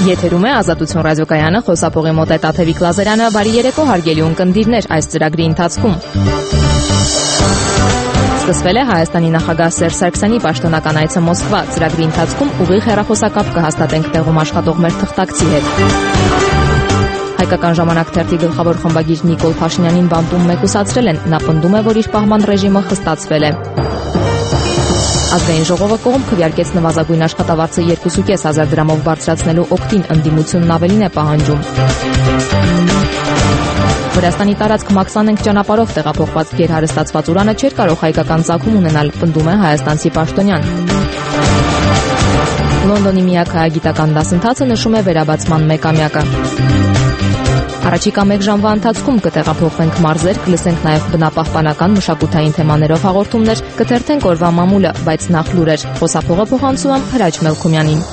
Եթերում է Ազատություն ռադիոկայանը, խոսափողի մոտ է Տաթևիկ Լազարյանը, բարի երեկո հարգելի ունկնդիրներ այս ծրագրի ընթացքում։ Սկսվել է Հայաստանի նախագահ Սերժ Սարգսյանի պաշտոնական այցը Մոսկվա, ծրագրի ընթացքում ուղիղ հեռախոսակապ կհաստատենք տեղում աշխատող մեր թղթակցի հետ։ Հայկական ժամանակ թերթի գլխավոր խմբագիր Նիկոլ Փաշինյանին բանտում մեկուսացրել են, նա պնդում է, որ իր պահման ռեժիմը խստացվել է։ Ազգային ժողովը կողմ քվեարկեց նվազագույն աշխատավարձը 2.5 դրամով բարձրացնելու օգտին, ընդդիմությունն ավելին է պահանջում։ Վրաստանի տարածք Մաքսանենք ճանապարհով տեղափոխված գերհարստացված ուրանը չէր կարող հայկական ծագում ունենալ, պնդում է հայաստանցի պաշտոնյան։ Լոնդոնի միակ հայագիտական դասընթացը նշում է վերաբացման մեկամյակը։ Առաջիկա մեկ ժամվա ընթացքում կտեղափոխվենք մարզեր, կլսենք նաև բնապահպանական մշակութային թեմաներով հաղորդումներ, կթերթենք օրվա մամուլը, բայց նախ լուրեր։ Խոսափողը փոխանցում եմ Հրաչ Մելքումյանին։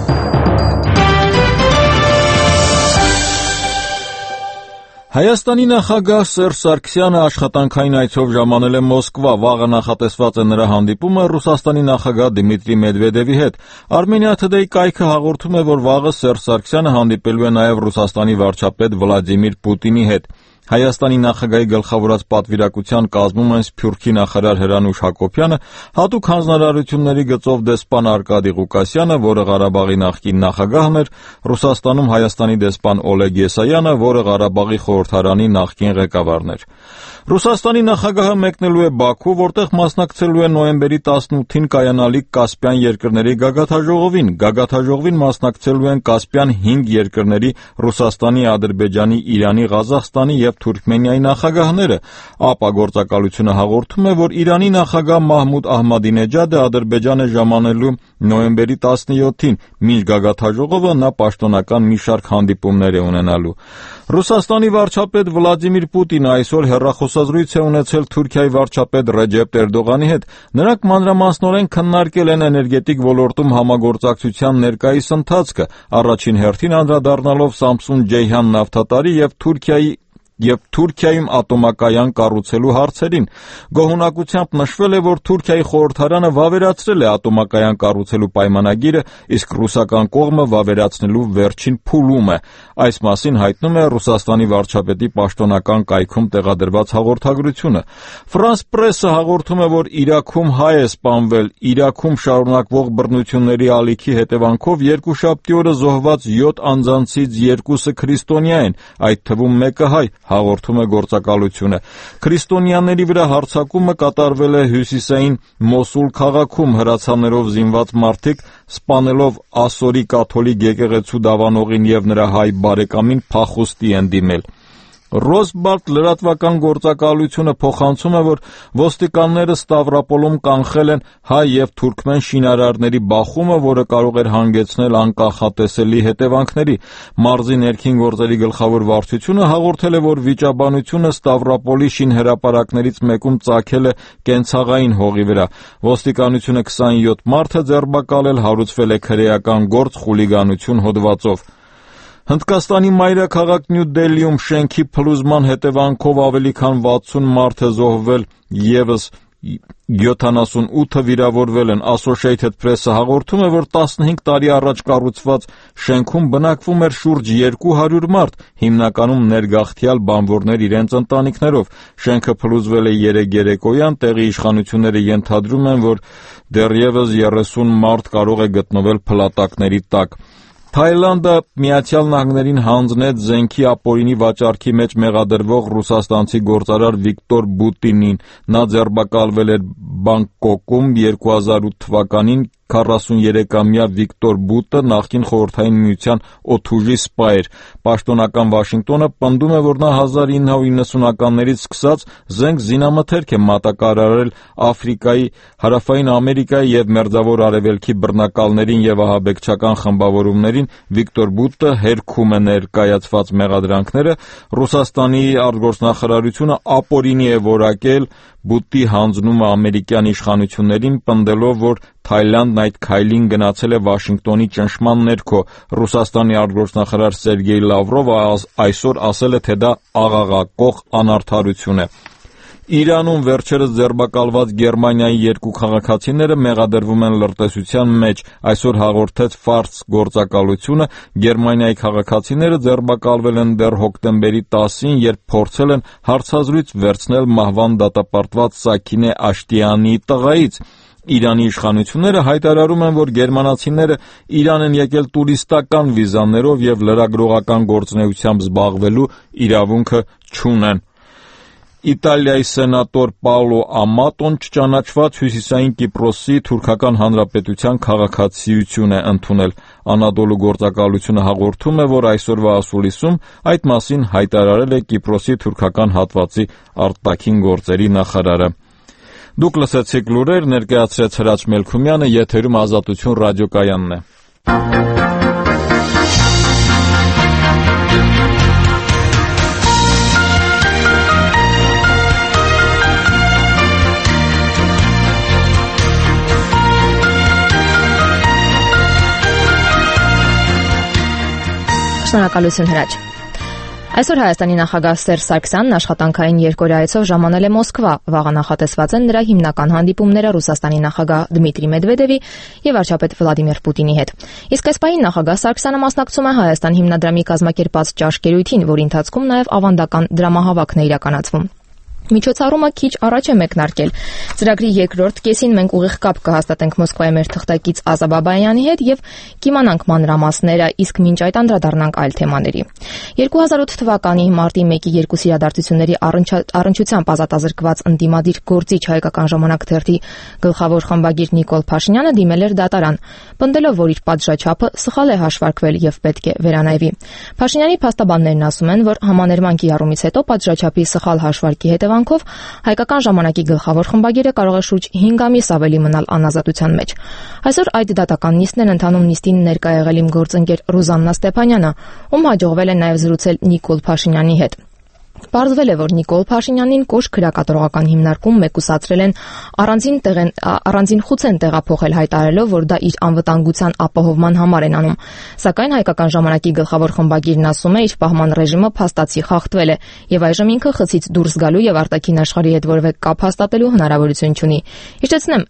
Հայաստանի նախագահ Սերժ Սարգսյանը աշխատանքային այցով ժամանել է Մոսկվա, վաղը նախատեսված է նրա հանդիպումը Ռուսաստանի նախագահ Դմիտրի Մեդվեդևի հետ։ Armenia Today կայքը հաղորդում է, որ վաղը Սերժ Սարգսյանը հանդիպելու է նաև Ռուսաստանի վարչապետ Վլադիմիր Պուտինի հետ։ Հայաստանի նախագահի գլխավորած պատվիրակության կազմում են Սփյուռքի նախարար Հրանուշ Հակոբյանը, հատուկ հանձնարարությունների գծով դեսպան Արկադի Ղուկասյանը, որը Ղարաբաղի նախկին նախագահն էր, Ռուսաստանում Հայաստանի դեսպան Օլեգ Եսայանը, որը Ղարաբաղի խորհրդարանի նախկին ղեկավարն էր։ Ռուսաստանի նախագահը մեկնելու է Բաքու, որտեղ մասնակցելու է նոյեմբերի 18-ին կայանալիք Կասպյան երկրների գագաթաժողովին։ Գագաթաժողովին մասնակցելու են Կասպյան 5 երկրների՝ Ռուսաստանի, Ադրբեջանի, Իրանի, Ղազախստանի և Թուրքմենիայի նախագահները։ ԱՊԱ գործակալությունը հաղորդում է, որ Իրանի նախագահ Մահմուդ Ահմադինեջադը Ադրբեջան է ժամանելու նոյեմբերի 17-ին։ Մինչ գագաթաժողովը նա պաշտոնական մի շարք հանդիպումներ է ունենալու։ Ռուսաստանի վարչապետ Վլադիմիր Պուտինը այսօր հեռախոսազրույց է ունեցել Թուրքիայի վարչապետ Ռեջեփ Էրդողանի հետ։ Նրանք մանրամասնորեն քննարկել են էներգետիկ ոլորտում համագործակցության ներկայիս ընթացքը, առաջին հերթին անդրադառնալով Samsun Ceyhan նավթատարի և Թուրքիայում ատոմակայան կառուցելու հարցերին։ Գոհունակությամբ նշվել է, որ Թուրքիայի խորհրդարանը վավերացրել է ատոմակայան կառուցելու պայմանագիրը, իսկ ռուսական կողմը վավերացնելու վերջին փուլում է։ Այս մասին հայտնում է Ռուսաստանի վարչապետի պաշտոնական կայքում տեղադրված հաղորդագրությունը։ France Press-ը հաղորդում է, որ Իրաքում հայ է սպանվել։ Իրաքում շարունակվող բռնությունների ալիքի հետևանքով երկուշաբթի օրը զոհված 7 անձանցից 2-ը քրիստոնյա են, այդ թվում մեկը հայ, հաղորդում է գործակալությունը։ Քրիստոնյաների վրա հարձակումը կատարվել է հյուսիսային Մոսուլ քաղաքում, հրացաններով զինված մարդիկ սպանելով Ասորի կաթոլիկ եկեղեցու դավանողին և նրա հայ բարեկամին փախուստի են դիմել։ Ռոսբալտ լրատվական գործակալությունը փոխանցում է, որ ոստիկանները Ստավրոպոլում կանխել են հայ և թուրքմեն շինարարների բախումը, որը կարող էր հանգեցնել անկանխատեսելի հետևանքների։ Մարզի ներքին գործերի գլխավոր վարչությունը հաղորդել է, որ վիճաբանությունը Ստավրոպոլի շինհրապարակներից մեկում ծագել է կենցաղային հողի վրա։ Ոստիկանությունը 27 մարդ է ձերբակալել, հարուցվել է քրեական գործ խուլիգանություն հոդվածով։ Հնդկաստանի մայրաքաղաք Նյու Դելիում շենքի փլուզման հետևանքով ավելի քան 60 մարդ է զոհվել, ևս 78-ը վիրավորվել են։ Associated Press-ը հաղորդում է, որ 15 տարի առաջ կառուցված շենքում բնակվում էր շուրջ 200 մարդ, հիմնականում ներգաղթյալ բանվորներ իրենց ընտանիքներով։ Շենքը փլուզվել է 3 երեկոյան, տեղի իշխանությունները ենթադրում են, որ դեռևս 30 մարդ կարող է գտնվել փլատակների տակ։ Թայլանդը Միացյալ Նահանգներին հանձնեց զենքի ապօրինի վաճառքի մեջ մեղադրվող ռուսաստանցի գործարար Վիկտոր Բուտինին։ Նա ձերբակալվել էր Բանգկոկում 2008 թվականին։ 43-ամյա Վիկտոր Բուտը նախկին Խորհրդային Միության օդուժի սպա էր։ Պաշտոնական Վաշինգտոնը պնդում է, որ նա 1990-ականներից սկսած զենք զինամթերք է մատակարարել Աֆրիկայի, Հարավային Ամերիկայի և Մերձավոր Արևելքի բռնակալներին և ահաբեկչական խմբավորումներին։ Վիկտոր Բուտը հերքում է ներկայացված մեղադրանքները։ Ռուսաստանի արտգործնախարարությունը ապօրինի է որակել Բուտի հանձնումը ամերիկյան իշխանություններին, պնդելով, որ Թայլանդն այդ քայլին գնացել է Վաշինգտոնի ճնշման ներքո։ Ռուսաստանի արտգործնախարար Սերգեյ Լավրովը այսօր ասել է, թե դա աղաղակող անարդարություն է։ Իրանում վերջերս ձերբակալված Գերմանիայի 2 քաղաքացիները մեղադրվում են լրտեսության մեջ, այսօր հաղորդեց Fars գործակալությունը, Գերմանիայի քաղաքացիները ձերբակալվել են դեռ հոկտեմբերի 10-ին, երբ փորձել են հարցազրույց վերցնել մահվան դատապարտված Սաքինե Աշտիանի տղայից։ Իրանի իշխանությունները հայտարարում են, որ գերմանացիները Իրան են եկել տուրիստական վիզաներով եւ լրագրողական գործունեությամբ զբաղվելու իրավունքը չունեն։ Իտալիայի սենատոր Պաոլո Ամատոն չճանաչված Հյուսիսային Կիպրոսի Թուրքական Հանրապետության քաղաքացիություն է ընդունել։ Անադոլու գործակալությունը հաղորդում է, որ այսօրվա ասուլիսում այդ մասին հայտարարել է Կիպրոսի թուրքական հատվածի արտաքին գործերի նախարարը։ Դուք լսեցիք լուրեր, ներկայացրեց Հրաչ Մելքումյանը, եթերում Ազատություն ռադիոկայանն է։ Շնորհակալություն Հրաչ։ Այսօր Հայաստանի նախագահ Սերժ Սարգսյանն աշխատանքային երկօրյա այցով ժամանել է Մոսկվա։ Վաղը նախատեսված են նրա հիմնական հանդիպումները Ռուսաստանի նախագահ Դմիտրի Մեդվեդևի եւ վարչապետ Վլադիմիր Պուտինի հետ։ Իսկ այս պահին նախագահ Սարգսյանը մասնակցում է Հայաստան հիմնադրամի կազմակերպած ճաշկերույթին, որի ընթացքում նաեւ ավանդական դրամահավաքն է իրականացվում։ Միջոցառումը քիչ առաջ է մեկնարկել։ Ծրագրի երկրորդ կեսին մենք ուղիղ կապ կհաստատենք Մոսկվայի մեր թղթակից Ազա Բաբայանի հետ եւ կիմանանք մանրամասները, իսկ մինչ այդ անդրադառնանք այլ թեմաների։ 2008 թվականի մարտի 1-ի երկուս իրադարձությունների առնչությամբ ազատազրկված ընդդիմադիր գործիչ Հայկական ժամանակ թերթի գլխավոր խմբագիր Նիկոլ Փաշինյանը դիմել էր դատարան, պնդելով, որ իր պատժաչափը սխալ է հաշվարկվել եւ պետք է վերանայվի։ Փաշինյանի փաստաբաններն ասում են, որ համաներման կիրառումից հետո պատժաչափի սխալ հաշվարկի հետևանքով Հայկական ժամանակի գլխավոր խմբագիրը կարող է շուրջ 5 ամիս ավելի մնալ անազատության մեջ։ Այսօր այդ դատական նիստն ընթանում նիստին ներկա եղել իմ գործընկեր Ռուզաննա Ստեփանյանը, ում հաջողվել է նաև զրուցել Նիկոլ Փաշինյանի հետ։ Պարզվել է, որ Նիկոլ Փաշինյանին կոշտ քրեակատարողական հիմնարկում մեկուսացրել են առանձին խուց են տեղափոխել, հայտարարելով, որ դա իր անվտանգության ապահովման համար են անում։ Սակայն Հայկական ժամանակի գլխավոր խմբագիրն ասում է, իր պահման ռեժիմը փաստացի խախտվել է եւ այժմ ինքը խցից դուրս գալու եւ արտաքին աշխարհի հետ որևէ կապ հաստատելու հնարավորություն չունի։ Հիշեցնեմ,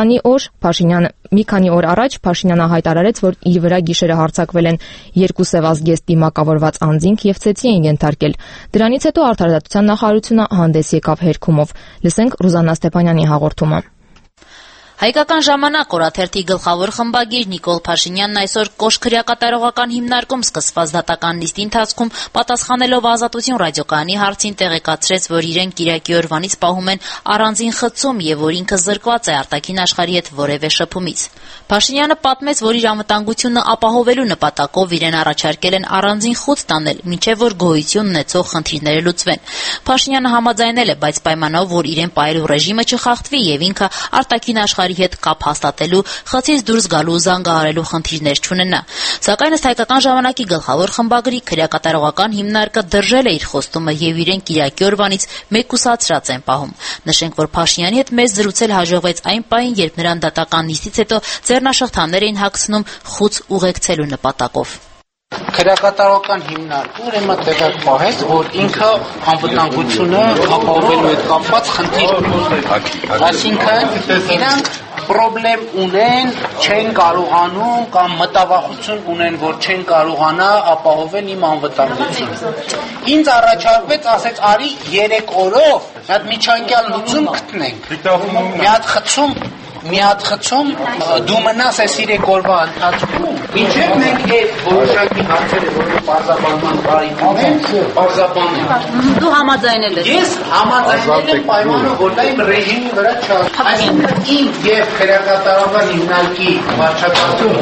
մի քանի օր առաջ Փաշինյանը հայտարարեց, որ իր վրա գիշերը հարձակվել են 2 սևազգեստ դիմակավորված անձինք եւ ցեցի են ենթարկել։ Դրանից հետո Արդարադատության նախարարությունը հանդես եկավ հերքումով։ Լսենք Ռուզաննա Ստեփանյանի հաղորդումը։ Հայկական ժամանակ օրաթերթի գլխավոր խմբագիր Նիկոլ Փաշինյանն այսօր կոշտ քրեակատարողական հիմնարկում սկսված դատական նիստի ընթացքում պատասխանելով Ազատություն ռադիոկայանի հարցին տեղեկացրեց, որ իրեն Կիրակի օրվանից պահում են առանձին խցում եւ որ ինքը զրկված է արտաքին աշխարհի հետ որևէ շփումից։ Փաշինյանը պատմեց, որ իր անվտանգությունը ապահովելու նպատակով իրեն առաջարկել են առանձին խուց տանել, մինչեւ որ գոյություն ունեցող խնդիրները լուծվեն։ Փաշինյանը համաձայնել է, բայց պայմանով, որ իրեն պահելու ռեժիմը չխախտվի եւ ինքը արտաքին աշխարհի հետ կապ հաստատելու, խցից դուրս գալու, զանգահարելու խնդիրներ չունենա։ Սակայն ըստ Հայկական ժամանակի գլխավոր խմբագրի քրեակատարողական հիմնարկը դրժել է իր խոստումը եւ իրեն Կիրակի օրվանից մեկուսացրած են պահում։ Նշենք, որ Փաշինյանի հետ մեզ զրուցել հաջողվեց այն պահին, երբ նրան դատական նիստից հետո ձեռնաշղթաներ էին հագցնում խուց ուղեկցելու նպատակով։ Քրեակատարողական հիմնարկը ուրեմն տեղակ պահեց, որ ինքը անվտանգությունը ապահովելու հետ կապված խնդիր ունի։ Այսինքն իրանք պրոբլեմ ունեն, չեն կարողանում կամ մտավախություն ունեն, որ չեն կարողանա ապահովել իմ անվտանգությունը։ Ինձ առաջարկվեց, ասեց, արի 3 օրով այդ միջանկյալ լուծում գտնենք։ Մի հատ խցում դու մնաս այս 3 օրվա ընթացքում, մինչև մենք այդ որոշակի հարցերը, որը պարզաբանման բարիք ունեն, պարզաբանենք։ Դու համաձայնել ես։ Ես համաձայնել եմ պայմանով, որ դա իմ ռեժիմի վրա չարժի։ Այսինքն իմ եւ քրեակատարողական հիմնարկի վարչապետություն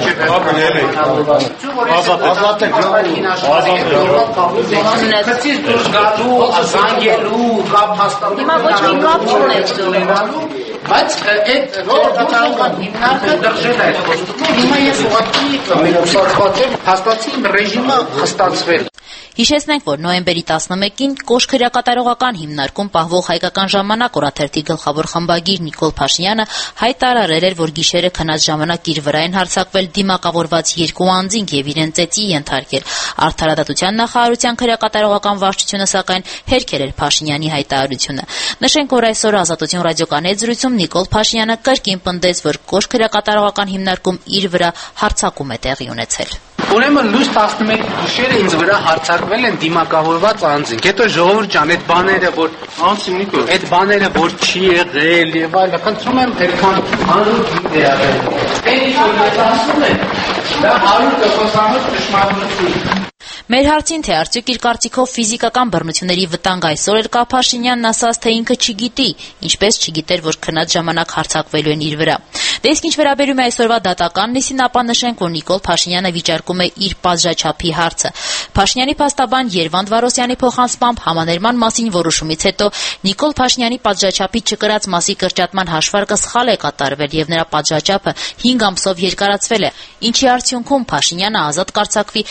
խցից դուրս գալու, զանգելու, կապ հաստատելու։ Հիմա ոչ մի կապ չունեք դու։ Բայց այդ քրեակատարական հիմնարկը դրժել է այդ խոստումը, հիմա ես ուղղակի մեկուսացված եմ, հաստատի իմ ռեժիմը խստացվել։ Հիշեցնենք, որ նոյեմբերի 11-ին կոշ քրեակատարողական հիմնարկում պահվող Հայկական ժամանակ օրաթերթի գլխավոր խմբագիր Նիկոլ Փաշինյանը հայտարարել էր, որ գիշերը քնած ժամանակ իր վրա են հարձակվել դիմակավորված երկու անձինք եւ իրեն ծեծի ենթարկել։ Արդարադատության նախարարության քրեակատարողական վարչությունը սակայն հերքել էր Փաշինյանի հայտարարությունը։ Նշենք, որ այսօր Ազատություն ռադիոկայանի զրույցում Նիկոլ Փաշինյանը կրկին պնդեց, որ կոշ քրեակատարողական հիմնարկում իր վրա հարձակում է տեղի ունեցել։ Ուրեմն լույս 11 գիշերը ինձ վրա հարձակվել են դիմակավորված անձինք։ Հետո ժողովուրդ ջան, այդ բաները, որ անցնիկո, այդ բաները, որ չի եղել եւ այլն, խնդրում եմ այդքան հանրուտ դերակայել։ Էնի որ ասում են, դա 100% ճշմարտություն։ Մեր հարցին, թե արդյոք իր կարծիքով ֆիզիկական բռնությունների վտանգ այսօր էլ կա, Փաշինյանն ասաց, թե ինքը չգիտի, ինչպես չգիտեր, որ քնած ժամանակ հարձակվելու են իր վրա։ Դե իսկ ինչ վերաբերում է այսօրվա դատական նիստին, ապա նշենք, որ Նիկոլ Փաշինյանը վիճարկում է իր պատժաչափի հարցը։ Փաշինյանի փաստաբան Երվանդ Վարոսյանի փոխանցմամբ համաներման մասին որոշումից հետո Նիկոլ Փաշինյանի պատժաչափի չկրած մասի կրճատման հաշվարկը սխալ է կատարվել եւ նրա պատժաչափը 5 ամսով երկարացվել է, ինչի արդյունքում Փաշինյանը ազատ կարձակվի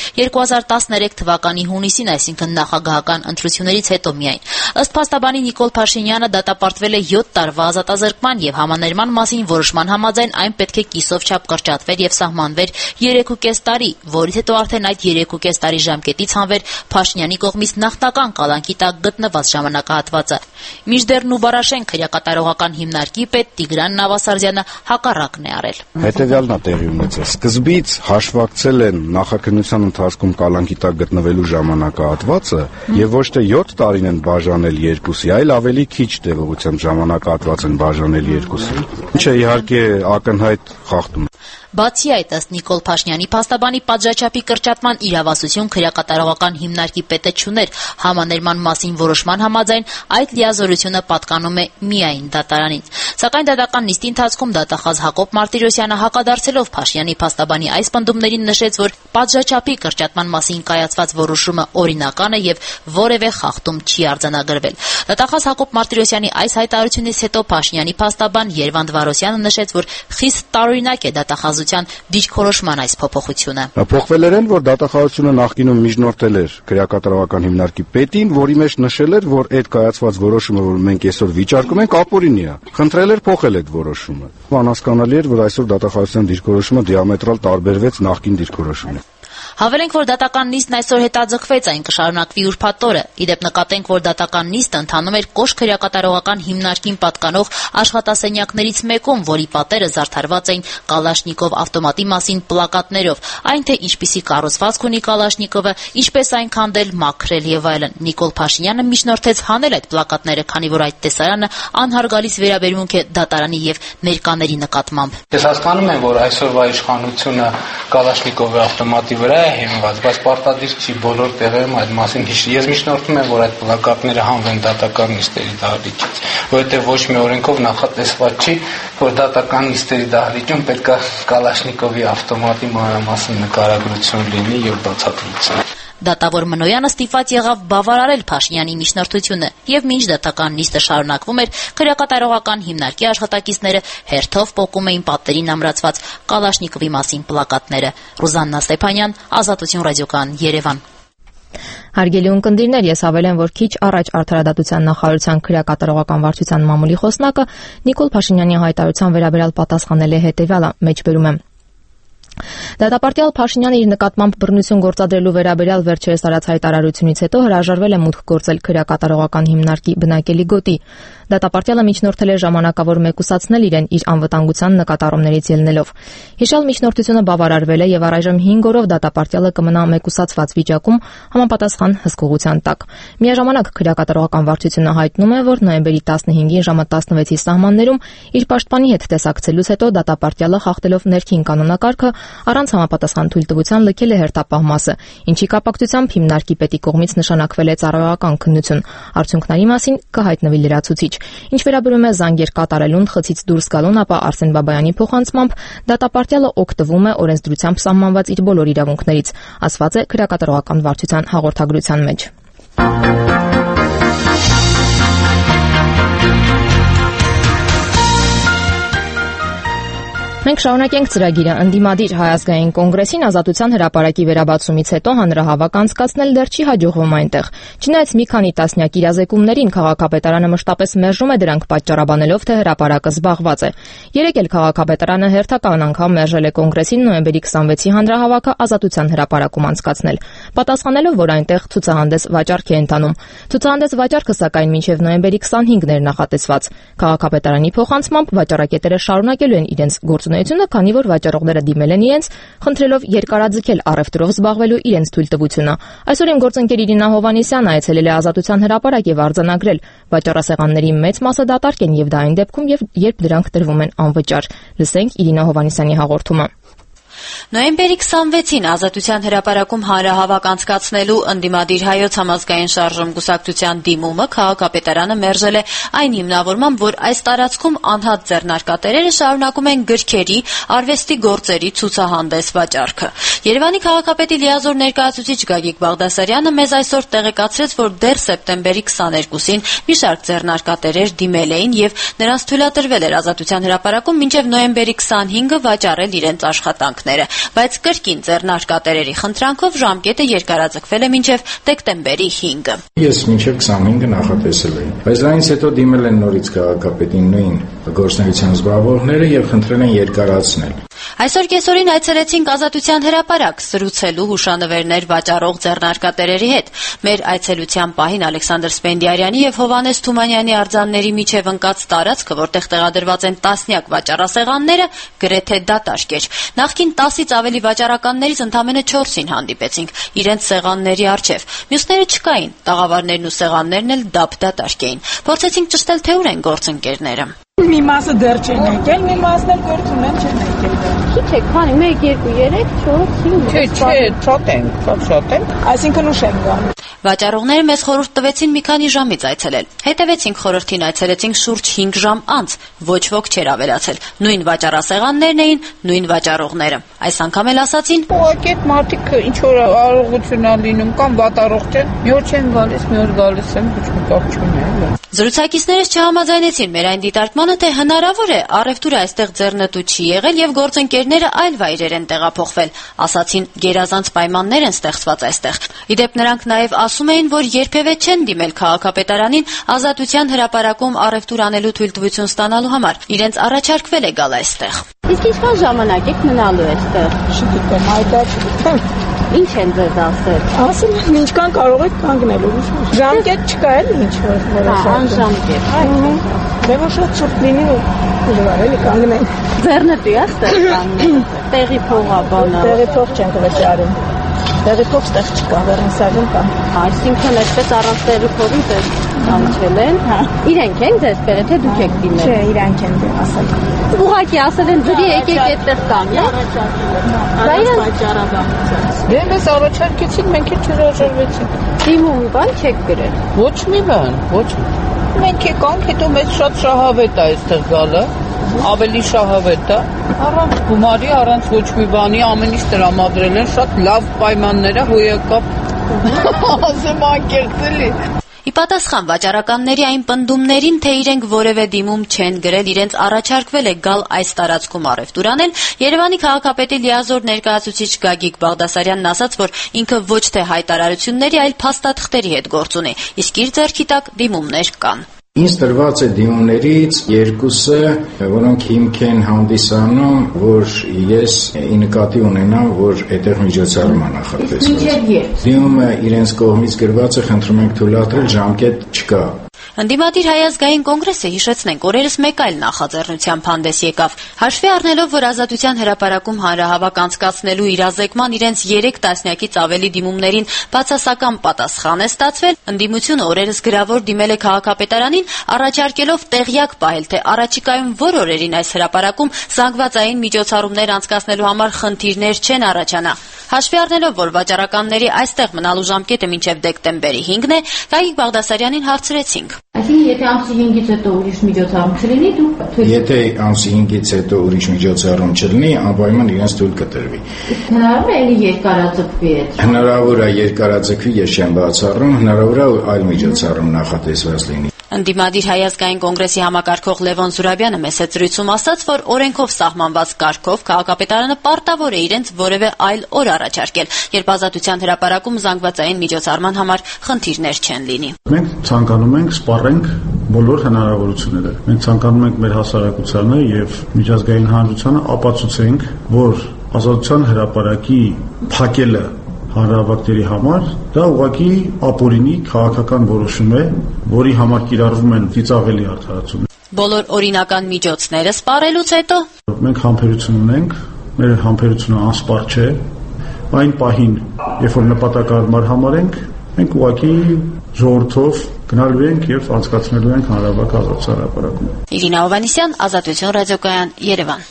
2013 թվականի հունիսին, այսինքն նախագահական ընտրություններից հետո միայն։ Ըստ փաստաբանի Նիկոլ Փաշինյանը դատապարտվել է 7 տարվա ազատազրկման եւ համաներման մասին որոշման համաձայն այն պետք է կիսով չափ կրճատվեր եւ սահմանվեր 3.5 տարի, որից հետո արդեն այդ 3.5 տարի ժամկետից հանվեր Փաշինյանի կողմից նախնական կալանքի տակ գտնված ժամանակահատվածը։ Մինչդեռ Նուբարաշեն քրեակատարողական հիմնարկի պետ Տիգրան Նավասարդյանը հակառակն է արել։ Հետևյալն է տեղի ունեցել. սկզբից հաշվարկցել են նախաքննության ընթացքում կալանքի տակ գտնվելու ժամանակահատվածը եւ ոչ թե 7 տարին են բաժանել երկուսի, այլ ավելի քիչ տևողությամբ ժամանակահատված են բաժանել երկուսի։ Ինչը իհարկե ակնհայտ խախտում։ Բացի այդ, ըստ Նիկոլ Փաշինյանի փաստաբանի պատժաչափի կրճատման իրավասություն քրեակատարողական հիմնարկի պետը չուներ համաներման մասին որոշման համաձայն, այդ լիազորությունը պատկանում է միայն դատարանին։ Սակայն դատական նիստի ընթացքում դատախազ Հակոբ Մարտիրոսյանը հակադարձելով Փաշինյանի փաստաբանի այս պնդումներին նշեց, որ պատժաչափի կրճատման մասին կայացված որոշումը օրինական է եւ որևէ խախտում չի արձանագրվել։ Դատախազ Հակոբ Մարտիրոսյանի այս հայտարարությունից հետո Փաշինյանի փաստաբան Երվանդ Վարոսյանը նշեց, որ խիստ տարօրինակ է դատախազության դիրքորոշման այս փոփոխությունը։ Փոխվել էր, որ դատախազությունը նախկինում միջնորդել էր քրեակատարողական հիմնարկի պետին, որի մեջ նշել էր, որ այդ կայացված որոշումը, որ մենք այսօր վիճարկում ենք, ապօրինի է։ Խնդրել էր փոխել այդ որոշումը։ Անհասկանալի էր, որ այսօր դատախազության դիրքորոշումը դիամետրալ տարբերվեց նախկին դիրքորոշումից։ Հավելենք, որ դատական նիստն այսօր հետաձգվեց, այն կշարունակվի ուրբաթ օրը։ Իդեպ նկատենք, որ դատական նիստը ընթանում էր կոշ քրեակատարողական հիմնարկին պատկանող աշխատասենյակներից մեկում, որի պատերը զարդարված էին Կալաշնիկով ավտոմատի մասին պլակատներով, այն թե ինչպիսի կառուցվածք ունի Կալաշնիկովը, ինչպես այն քանդել, մաքրել եւ այլն։ Նիկոլ Փաշինյանը միջնորդեց հանել այդ պլակատները, քանի որ այդ տեսարանը անհարգալից վերաբերմունք է դատարանի եւ ներկաների նկատմամբ։ Ես հասկանում եմ, որ այսօրվա իշխանությունը Կալաշնիկովի ավտոմատի վրա է հիմնված, բայց պարտադիր չի բոլոր տեղերում այդ մասին հիշել։ Ես միջնորդում եմ, որ այդ պլակատները հանվեն դատական նիստերի դահլիճից, որովհետև ոչ մի օրենքով նախատեսված չի, որ դատական նիստերի դահլիճում պետք է Կալաշնիկովի ավտոմատի մանրամասն նկարագրություն լինի եւ բացատրություն։ Դատավոր Մնոյանը ստիպված եղավ բավարարել Փաշինյանի միջնորդությունը եւ մինչ դատական նիստը շարունակվում էր, քրեակատարողական հիմնարկի աշխատակիցները հերթով պոկում էին պատերին ամրացված Կալաշնիկովի մասին պլակատները։ Ռուզաննա Ստեփանյան, Ազատություն ռադիոկայան, Երևան։ Հարգելի ունկնդիրներ, ես հավելեմ, որ քիչ առաջ Արդարադատության նախարարության քրեակատարողական վարչության մամուլի խոսնակը Նիկոլ Փաշինյանի հայտարարության վերաբերյալ պատասխանել է հետևյալը, մեջբերում եմ. Դատապարտյալ Փաշինյանը իր նկատմամբ բռնություն գործադրելու վերաբերյալ վերջերս արած հայտարարությունից հետո հրաժարվել է մուտք գործել քրեակատարողական հիմնարկի բնակելի գոտի։ Դատապարտյալը միջնորդել է ժամանակավոր մեկուսացնել իրեն իր անվտանգության նկատառումներից ելնելով։ Հիշյալ միջնորդությունը բավարարվել է եւ առայժմ 5 օրով դատապարտյալը կմնա մեկուսացված վիճակում համապատասխան հսկողության տակ։ Միաժամանակ քրեակատարողական վարչությունը հայտնում է, որ նոյեմբերի 15-ին ժամը 16-ի սահմաններում իր պաշտպանի հետ տեսակցելուց հետո դատապարտյալը խախտելով ներքին կանոնակարգը առանց համապատասխան թույլտվության լքել է հերթապահ մասը, ինչի կապակցությամբ հիմնարկի պետի կողմից նշանակվել է ծառայական քննություն։ Արդյունքների մասին կհայտնվի լրացուցիչ։ Ինչ վերաբերում է զանգեր կատարելուն, խցից դուրս գալուն, ապա Արսեն Բաբայանի փոխանցմամբ դատապարտյալը օգտվում է օրենսդրությամբ սահմանված իր բոլոր իրավունքներից, ասված է քրեակատարողական վարչության հաղորդագրության մեջ։ Մենք շարունակենք ծրագիրը ընդդիմադիր Հայ ազգային կոնգրեսին Ազատության հրապարակի վերաբացումից հետո հանրահավաք անցկացնել դեռ չի հաջողվում այնտեղ։ Չնայած մի քանի տասնյակ իրազեկումներին քաղաքապետարանը մշտապես մերժում է դրանք պատճառաբանելով, թե հրապարակը զբաղված է։ Երեկ էլ քաղաքապետարանը հերթական անգամ մերժել է կոնգրեսին նոյեմբերի 26-ի հանրահավաքը Ազատության հրապարակում անցկացնել, պատասխանելով, որ այնտեղ ցուցահանդես վաճառք է ընթանում։ Ցուցահանդես վաճառքը սակայն մինչև նոյեմբերի 25-ն էր նախատեսված։ Քաղաքապետարանի փոխանցմամբ վաճառակետերը շարունակելու են իրենց գործունեությունը, քանի որ վաճառողները դիմել են իրենց, խնդրելով երկարաձգել առևտրով զբաղվելու իրենց թույլտվությունը։ Այսօր իմ գործընկեր Իրինա Հովհաննիսյանը այցելել է Ազատության հրապարակ եւ արձանագրել վաճառասեղանների մեծ մասը դատարկ են եւ դա այն դեպքում, երբ դրանք տրվում են անվճար։ Լսենք Իրինա Հովհաննիսյանի հաղորդումը։ Նոյեմբերի 26-ին Ազատության հրապարակում հանրահավաք անցկացնելու ընդդիմադիր Հայոց համազգային շարժում կուսակցության դիմումը քաղաքապետարանը մերժել է այն հիմնավորմամբ, որ այս տարածքում անհատ ձեռնարկատերերը շարունակում են գրքերի, արվեստի գործերի ցուցահանդես վաճառքը։ Երևանի քաղաքապետի լիազոր ներկայացուցիչ Գագիկ Բաղդասարյանը մեզ այսօր տեղեկացրեց, որ դեռ սեպտեմբերի 22-ին մի շարք ձեռնարկատերեր դիմել էին եւ նրանց թույլատրվել էր Ազատության հրապարակում մինչեւ նոյեմբերի 25-ը վաճառել իրենց աշխատանքները, բայց կրկին ձեռնարկատերերի խնդրանքով ժամկետը երկարաձգվել է մինչև դեկտեմբերի 5-ը։ Ես մինչև 25-ը նախատեսել էի, բայց դրանից հետո դիմել են նորից քաղաքապետին նույն գործունեության զբաղվողները եւ խնդրել են երկարացնել։ Այսօր կեսօրին այցելեցինք Ազատության հրապարակ սրուցելու հուշանվերներ վաճառող ձեռնարկատերերի հետ։ Մեր այցելության պահին Ալեքսանդր Սպենդիարյանի եւ Հովհաննես Թումանյանի արձանների միջև ընկած տարածքը, որտեղ տեղադրված են տասնյակ վաճառասեղանները, գրեթե դատարկ էր։ Նախկին 10-ից ավելի վաճառականներից ընդամենը 4-ին հանդիպեցինք իրենց սեղանների առջև։ Մյուսները չկային, տաղավարներն ու սեղաններն էլ դատարկ էին։ Փորձեցինք ճշտել, թե ուր են գործընկերները։ Մի մասը դեռ չեն եկել, մի մասն էլ գործ ունեն չեն եկել։ Քիչ է, քանի 1, 2, 3, 4, 5։ Չէ, շատ ենք, այսինքն ուշ են գալու։ Վաճառողները մեզ խորհուրդ տվեցին մի քանի ժամից այցելել։ Հետևեցինք խորհրդին, այցելեցինք շուրջ 5 ժամ անց։ Ոչ ոք չէր ավելացել։ Նույն վաճառասեղաններն էին, նույն վաճառողները։ Այս անգամ էլ ասացին. Ուղղակի այդ մարդիկ ինչ որ արարողություն ա լինում կամ վատառող չեն, մի օր չեն գալիս, մի օր գալիս են, ոչ մի կապ չունի։ Զրուցակիցներս չհամաձայնեցին մեր այն դիտարկմանը, թե հնարավոր է առևտուրը այստեղ ձեռնտու չի եղել եւ գործընկերները այլ վայրեր են տեղափոխվել։ Ասացին, գերազանց պայմաններ են ստեղծված այստեղ։ Իդեպ նրանք նաեւ ասում էին, որ երբևէ չեն դիմել քաղաքապետարանին Ազատության հրապարակում առևտուր անելու թույլտվություն ստանալու համար։ Իրենց առաջարկվել է գալ այստեղ։ Իսկ ինչքան ժամանակ եք մնալու այստեղ։ Չգիտեմ, այդա Ինչ են ձեզ ասել։ ասում են ինչքան կարող եք կանգնել, ժամկետ չկա էլի ինչ որ որոշակի։ Անժամկետ։ Դե որ շատ շուտ լինի դժվար էլի կանգնեն։ Ձեռնտու է ստեղ կանգնել։ Տեղի փողա բանը։ Տեղի փող չենք վճարում։ Տեղի փող ստեղ չկա, վերնիսաժում կա։ Այսինքն այսպես առանց տեղի փողի դες կանչել են։ Իրենք են ձեզ բերել, թե դուք եք դիմել։ Չէ, իրանք են ասել։ Ուղղակի ասել են ձրի եկեք այդտեղ կանգնեք։ Դա իրենց վաճառաբանություն։ Դե մեզ առաջարկեցին, մենք էլ չհրաժարվեցինք։ Դիմում բան չեք գրել։ Ոչ մի բան, ոչ մի։ Մենք եկանք, հետո մեզ շատ շահավետ է այստեղ գալը, ավելի շահավետ է, առանց գումարի, առանց ոչ մի բանի, ամեն ինչ տրամադրել են, շատ լավ պայմանները, հոյակապ, ասեմ անկեղծ էլի։ Ի պատասխան վաճառականների այն պնդումներին, թե իրենք որևէ դիմում չեն գրել, իրենց առաջարկվել է գալ այս տարածքում առևտուր անել, Երևանի քաղաքապետի լիազոր ներկայացուցիչ Գագիկ Բաղդասարյանն ասաց, որ ինքը ոչ թե հայտարարությունների, այլ փաստաթղթերի հետ գործ ունի, իսկ իր ձեռքի տակ դիմումներ կան։ Ինձ տրված է դիմումներից երկուսը, որոնք հիմք են հանդիսանում, որ ես ի նկատի ունենամ, որ այդտեղ միջոցառում է նախատեսված։ Դիմումը իրենց կողմից գրված է, խնդրում ենք թույլատրել, ժամկետ չկա։ Ընդդիմադիր Հայ ազգային կոնգրեսը, հիշեցնենք, օրերս մեկ այլ նախաձեռնությամբ հանդես եկավ։ Հաշվի առնելով, որ Ազատության հրապարակում հանրահավաք անցկացնելու իրազեկման իրենց 3 տասնյակից ավելի դիմումներին բացասական պատասխան է ստացվել, ընդդիմությունը օրերս գրավոր դիմել է քաղաքապետարանին, առաջարկելով տեղյակ պահել, թե առաջիկայում որ օրերին այս հրապարակում զանգվածային միջոցառումներ անցկացնելու համար խնդիրներ չեն առաջանա։ Հաշվի առնելով, որ վաճառականների այստեղ մնալու ժամկետը մինչև դեկտեմբերի 5-ն է, Գագիկ Բաղդասարյանին հարցրեցինք. Այսինքն, եթե ամսի 5-ից հետո ուրիշ միջոցառում չլինի, դուք Եթե ամսի 5-ից հետո ուրիշ միջոցառում չլինի, անպայման իրենց թույլ կտրվի։ Հնարավոր է էլի երկարաձգվի այդ։ Հնարավոր է երկարաձգվի, ես չեմ բացառում, հնարավոր է այլ միջոցառում նախատեսված լինի։ Ընդդիմադիր Հայ ազգային կոնգրեսի համակարգող Լևոն Զուրաբյանը մեծ զրույցում ասաց, որ օրենքով սահմանված կարգով քաղաքապետարանը պարտավոր է իրենց որևէ այլ օր առաջարկել, երբ Ազատության հրապարակում զանգվածային միջոցառման համար խնդիրներ չեն լինի։ Մենք ցանկանում ենք սպառենք բոլոր հնարավորությունները։ Մենք ցանկանում ենք մեր հասարակությանը եւ միջազգային հանրությանը ապացուցենք, որ Ազատության հրապարակի փակելը հանրահավաքների համար դա ուղղակի ապօրինի քաղաքական որոշում է, որի համար կիրառվում են ծիծաղելի արդարացում։ Բոլոր օրինական միջոցները սպառելուց հետո մենք համբերություն ունենք, մեր համբերությունը անսպառ չէ, այն պահին, երբ որ նպատակարար համարենք, մենք ուղղակի ժողովրդով գնալու ենք եւ անցկացնելու ենք հանրահավաք Ազատության հրապարակում։ Իրինա Հովհաննիսյան, Ազատություն ռադիոկայան, Երևան։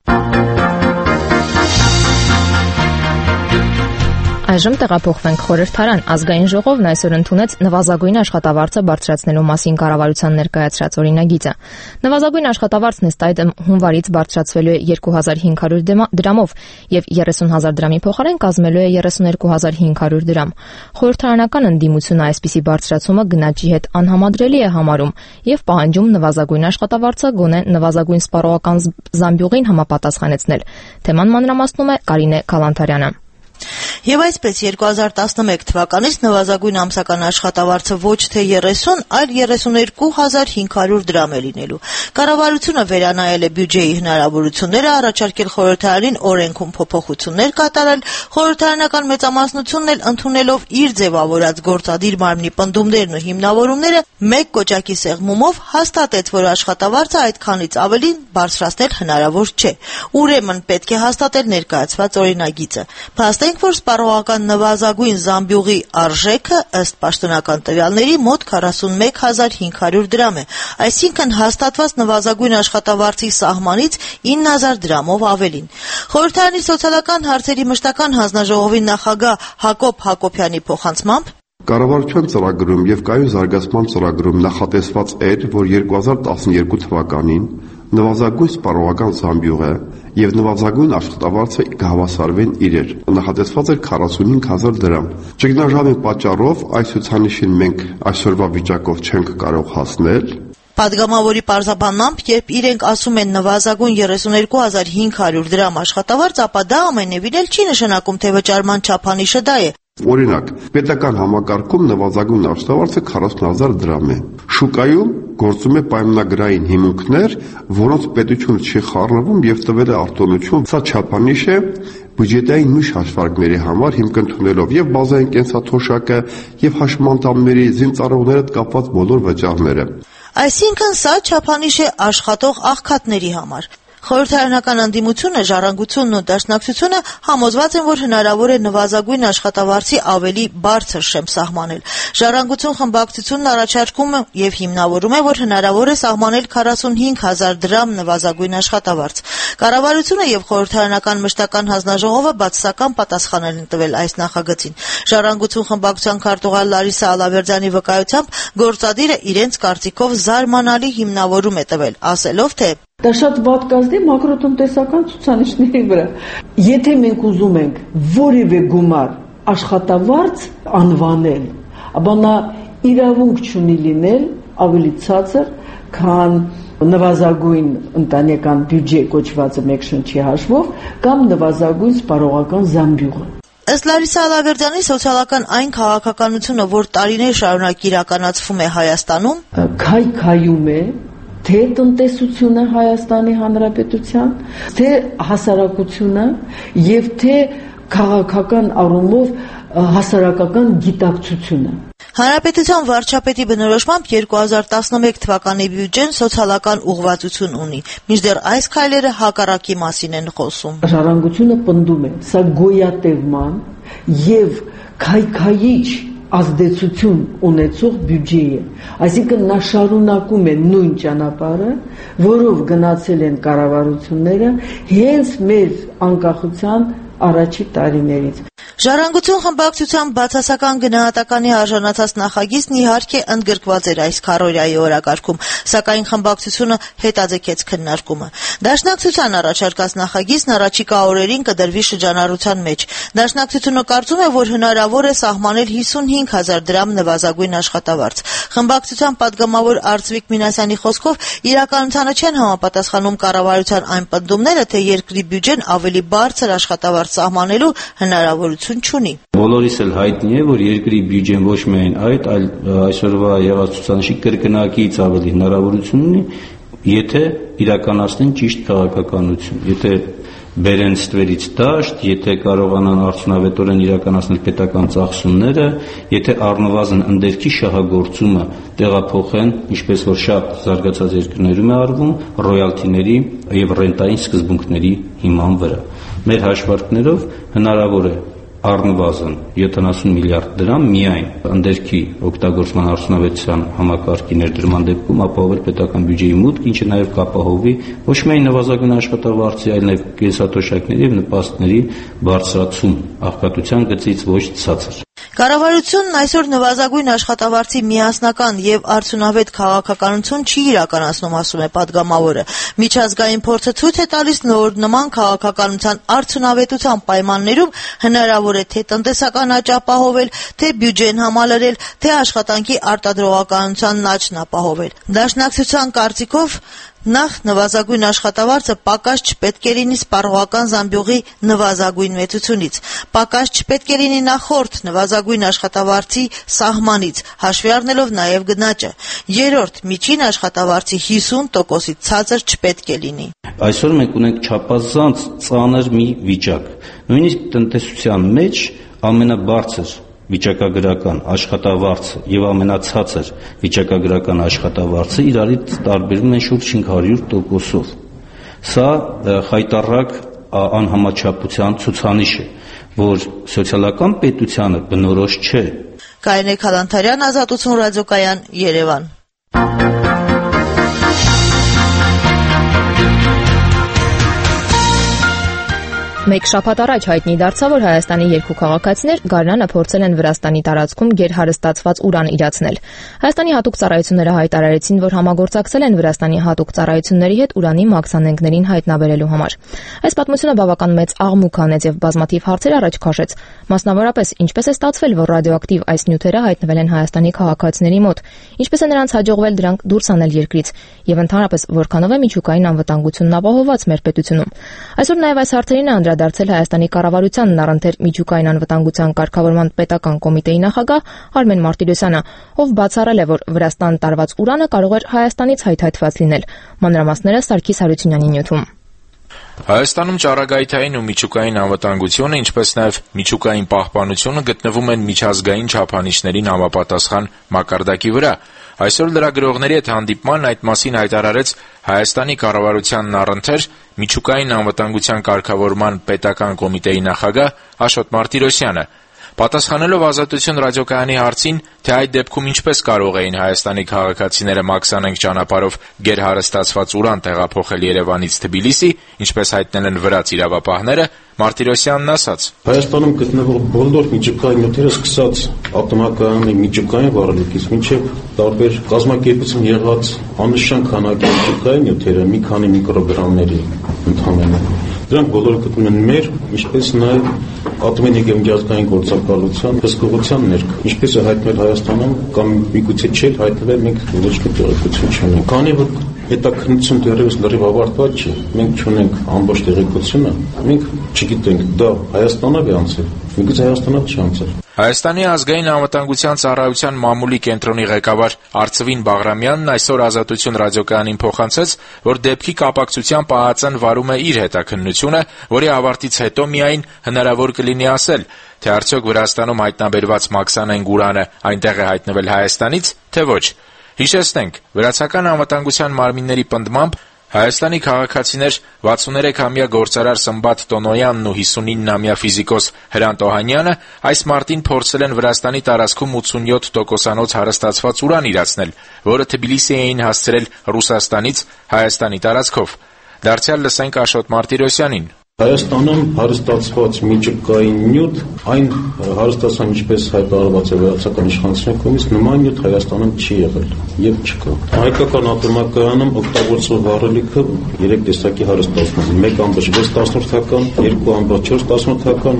Այժմ տեղափոխվենք խորհրդարան։ Ազգային ժողովն այսօր ընդունեց նվազագույն աշխատավարձը բարձրացնելու մասին կառավարության ներկայացրած օրինագիծը։ Նվազագույն աշխատավարձն ըստ այդմ հունվարից բարձրացվելու է 2500 դրամով եւ 30,000 դրամի փոխարեն կազմելու է 32,500 դրամ։ Խորհրդարանական ընդդիմությունը այսպիսի բարձրացումը գնաճի հետ անհամադրելի է համարում եւ պահանջում նվազագույն աշխատավարձը գոնե նվազագույն սպառողական զամբյուղին համապատասխանեցնել։ Թեման մանրամասնում է Կարինե Քալանթարյանը։ Եվ այսպես 2011 թվականից նվազագույն ամսական աշխատավարձը ոչ թե 30, այլ 32,500 դրամ է լինելու։ Կառավարությունը վերանայել է բյուջեի հնարավորությունները, առաջարկել խորհրդարանին օրենքում փոփոխություններ կատարել, խորհրդարանական մեծամասնությունն էլ ընդունելով իր ձևավորած գործադիր մարմնի պնդումներն ու հիմնավորումները մեկ կոճակի սեղմումով հաստատեց, որ աշխատավարձը այդքանից ավելին բարձրացնել հնարավոր չէ։ Ուրեմն պետք է հաստատել ներկայացված օրինագիծը։ Փաստենք, որ սպառողական նվազագույն զամբյուղի արժեքը ըստ պաշտոնական տվյալների մոտ 41,500 դրամ է, այսինքն հաստատված նվազագույն աշխատավարձի սահմանից 9,000 դրամով ավելին։ Խորհրդարանի սոցիալական հարցերի մշտական հանձնաժողովի նախագահ Հակոբ Հակոբյանի փոխանցմամբ Կառավարության ծրագրում եւ կայուն զարգացման ծրագրում նախատեսված էր, որ 2012 թվականին նվազագույն սպառողական զամբյուղը եւ նվազագույն աշխատավարձը կհավասարվեն իրար։ Նախատեսված էր 45,000 դրամ։ Ճգնաժամի պատճառով այս ցուցանիշին մենք այսօրվա վիճակով չենք կարող հասնել։ Պատգամավորի պարզաբանմամբ, երբ իրենք ասում են նվազագույն 32,500 դրամ աշխատավարձ, ապա դա ամենևին էլ չի նշանակում, թե վճարման չափանիշը դա է։ Օրինակ, պետական համակարգում նվազագույն աշխատավարձը 40,000 դրամ է։ Շուկայում գործում է պայմանագրային հիմունքներ, որոնց պետությունը չի խառնվում եւ տվել է արտոնություն։ Սա չափանիշ է բյուջետային մյուս հաշվարկների համար հիմք ընդունելով եւ բազային կենսաթոշակը եւ հաշմանդամների զինծառայողներհետ կապված բոլոր վճարները։ Այսինքն սա չափանիշ է աշխատող աղքատների համար։ Խորհրդարանական ընդդիմությունը, Ժառանգությունն ու Դաշնակցությունը համոզված են, որ հնարավոր է նվազագույն աշխատավարձի ավելի բարձր շեմ սահմանել։ Ժառանգություն խմբակցությունն առաջարկում եւ հիմնավորում է, որ հնարավոր է սահմանել 45,000 դրամ նվազագույն աշխատավարձ։ Կառավարությունը եւ Խորհրդարանական մշտական հանձնաժողովը բացասական պատասխան են տվել այս նախագծին։ Ժառանգություն խմբակցության քարտուղար Լարիսա Ալավերդյանի վկայությամբ գործադիրը իրենց կարծիքով զարմանալի հիմնավորում է տվել, ասելով, թե Դա շատ վատ կազդի մակրոտնտեսական ցուցանիշների վրա։ Եթե մենք ուզում ենք որևէ գումար աշխատավարձ անվանել, ապա նա իրավունք չունի լինել ավելի ցածր, քան նվազագույն ընտանեկան բյուջե կոչվածը մեկ շնչի հաշվով կամ նվազագույն սպառողական զամբյուղը։ Ըստ Լարիսա Ալավերդյանի սոցիալական այն քաղաքականությունը, որ տարիներ շարունակ իրականացվում է Հայաստանում, քայքայում է թե տնտեսությունը Հայաստանի Հանրապետության, թե հասարակությունը եւ թե քաղաքական առումով հասարակական գիտակցությունը։ Հանրապետության վարչապետի բնորոշմամբ 2011 թվականի բյուջեն սոցիալական ուղղվածություն ունի, մինչդեռ այս քայլերը հակառակի մասին են խոսում։ Ժառանգությունը պնդում է, սա գոյատևման եւ քայքայիչ ազդեցություն ունեցող բյուջե է, այսինքն նա շարունակում է նույն ճանապարհը, որով գնացել են կառավարությունները հենց մեր անկախության առաջի տարիներից։ Ժառանգություն խմբակցության բացասական գնահատականի արժանացած նախագիծն իհարկե ընդգրկված էր այս քառօրյայի օրակարգում, սակայն խմբակցությունը հետաձգեց քննարկումը։ Դաշնակցության առաջարկած նախագիծն առաջիկա օրերին կդրվի շրջանառության մեջ։ Դաշնակցությունը կարծում է, որ հնարավոր է սահմանել 55,000 դրամ նվազագույն աշխատավարձ։ Խմբակցության պատգամավոր Արծվիկ Մինասյանի խոսքով իրականությանը չեն համապատասխանում կառավարության այն պնդումները, թե երկրի բյուջեն ավելի բարձր աշխատավարձ սահմանելու հնարավորություն չունի։ Բոլորիս էլ հայտնի է, որ երկրի բյուջեն ոչ միայն այդ, այլ այսօրվա եղած ցուցանիշի կրկնակից ավելի հնարավորություն ունի, եթե իրականացնեն ճիշտ քաղաքականություն, եթե բերեն ստվերից դաշտ, եթե կարողանան արդյունավետորեն իրականացնել պետական ծախսումները, եթե առնվազն ընդերքի շահագործումը տեղափոխեն, ինչպես որ շատ զարգացած երկրներում է արվում, ռոյալթիների եւ ռենտային սկզբունքների հիման վրա։ Մեր հաշվարկներով հնարավոր է առնվազն 70 միլիարդ դրամ միայն ընդերքի օգտագործման արդյունավետության համակարգի ներդրման դեպքում ապահովել պետական բյուջեի մուտք, ինչը նաև կապահովի ոչ միայն նվազագույն աշխատավարձի, այլ նաև կենսաթոշակների եւ նպաստների բարձրացում աղքատության գծից ոչ ցածր։ Կառավարությունն այսօր նվազագույն աշխատավարձի միասնական եւ արդյունավետ քաղաքականություն չի իրականացնում, ասում է պատգամավորը։ Միջազգային փորձը ցույց է տալիս, որ նման քաղաքականության արդյունավետության պայմաններում հնարավոր է թե տնտեսական աճ ապահովել, թե բյուջեն համալրել, թե աշխատանքի արտադրողականության աճն ապահովել։ Դաշնակցության կարծիքով նախ նվազագույն աշխատավարձը պակաս չպետք է լինի սպառողական զամբյուղի նվազագույն մեծությունից, պակաս չպետք է լինի նախորդ նվազագույն աշխատավարձի սահմանից, հաշվի առնելով նաև գնաճը։ Երրորդ, միջին աշխատավարձի 50%-ից ցածր չպետք է լինի։ Այսօր մենք ունենք չափազանց ծանր մի վիճակ։ Նույնիսկ տնտեսության մեջ ամենաբարձր վիճակագրական աշխատավարձը եւ ամենացածր վիճակագրական աշխատավարձը իրարից տարբերում են շուրջ 500%-ով։ Սա խայտառակ անհամաչափության ցուցանիշ է, որ սոցիալական պետությանը բնորոշ չէ։ Կարինե Քալանթարյան, Ազատություն ռադիոկայան, Երևան։ Մեկ շաբաթ առաջ հայտնի դարձավ, որ Հայաստանի երկու քաղաքացիներ գարնանը փորձել են Վրաստանի տարածքում գերհարստացված ուրան իրացնել։ Հայաստանի հատուկ ծառայությունները հայտարարեցին, որ համագործակցել են Վրաստանի հատուկ ծառայությունների հետ ուրանի մաքսանենգներին հայտնաբերելու համար։ Այս պատմությունը բավական մեծ աղմուկ անեց եւ բազմաթիվ հարցեր առաջ քաշեց։ Մասնավորապես, ինչպես է ստացվել, որ ռադիոակտիվ այս նյութերը հայտնվել են Հայաստանի քաղաքացիների մոտ, ինչպես է նրանց հաջողվել դրանք դուրս անել երկրից եւ ընդհանրապես որքանով է միջուկային անվտանգությունն ապահովված մեր պետությունում։ Այսօր նաեւ այս հարցերին է անդրադարձել Հայաստանի կառավարությանն առընթեր միջուկային անվտանգության կարգավորման պետական կոմիտեի նախագահ Արմեն Մարտիրոսյանը, ով բացառել է, որ Վրաստան տարված ուրանը կարող էր Հայաստանից հայթայթված լինել։ Մանրամասները Սարգիս Հարությունյանի նյութում։ Հայաստանում ճառագայթային ու միջուկային անվտանգությունը, ինչպես նաև միջուկային պահպանությունը գտնվում են միջազգային չափանիշներին համապատասխան մակարդակի վրա։ Այսօր լրագրողների հետ հանդիպման այդ մասին հայտարարեց Հայաստանի կառավարությանն առընթեր միջուկային անվտանգության կարգավորման պետական կոմիտեի նախագահ Աշոտ Մարտիրոսյանը։ Պատասխանելով Ազատություն ռադիոկայանի հարցին, թե այդ դեպքում ինչպես կարող էին Հայաստանի քաղաքացիները մաքսանենգ ճանապարհով գերհարստացված ուրան տեղափոխել Երևանից Թբիլիսի, ինչպես հայտնել են վրաց իրավապահները, Մարտիրոսյանն ասաց. Հայաստանում գտնվող բոլոր միջուկային նյութերը սկսած ատոմակայանի միջուկային վառելիքից մինչև տարբեր կազմակերպություն եղած աննշան քանակի միջուկային նյութերը մի քանի միկրոգրամների ընդհանրապես դրանք բոլորը գտնվում են մեր, ինչպես նաև ատոմենիկ եւ միջազգային գործակալության հսկողության ներքո, ինչպես է հայտնել Հայաստանում կամ միգուցե չէ հայտնվել, մենք ոչ մի տեղեկություն չունենք։ Քանի որ հետաքննություն դեռևս լրիվ ավարտված չէ, մենք չունենք ամբողջ տեղեկությունը, մենք չգիտենք դա Հայաստանով է անցել, միգուցե Հայաստանով չի անցել։ Հայաստանի ազգային անվտանգության ծառայության մամուլի կենտրոնի ղեկավար Արծվին Բաղրամյանն այսօր Ազատություն ռադիոկայանին փոխանցեց, որ դեպքի կապակցությամբ ԱԱԾ-ն վարում է իր հետաքննությունը, որի ավարտից հետո միայն հնարավոր կլինի ասել, թե արդյոք Վրաստանում հայտնաբերված մաքսանենգ ուրանը այնտեղ է հայտնվել Հայաստանից, թե ոչ։ Հիշեցնենք, վրացական անվտանգության մարմինների պնդմամբ Հայաստանի քաղաքացիներ 63-ամյա գործարար Սմբատ Տոնոյանն ու 59-ամյա ֆիզիկոս Հրանտ Օհանյանը այս մարտին փորձել են Վրաստանի տարածքում 87%-անոց հարստացված ուրան իրացնել, որը Թբիլիսի էին հասցրել Ռուսաստանից Հայաստանի տարածքով։ Դարձյալ լսենք Աշոտ Մարտիրոսյանին. Հայաստանում հարստացված միջուկային նյութ, այն հարստացան ինչպես հայտարարված է վերացական իշխանության կողմից, նման նյութ Հայաստանում չի եղել եւ չկա։ Հայկական ատոմակայանում օգտագործող վառելիքը 3 տեսակի հարստացում է՝ 1.6 2.4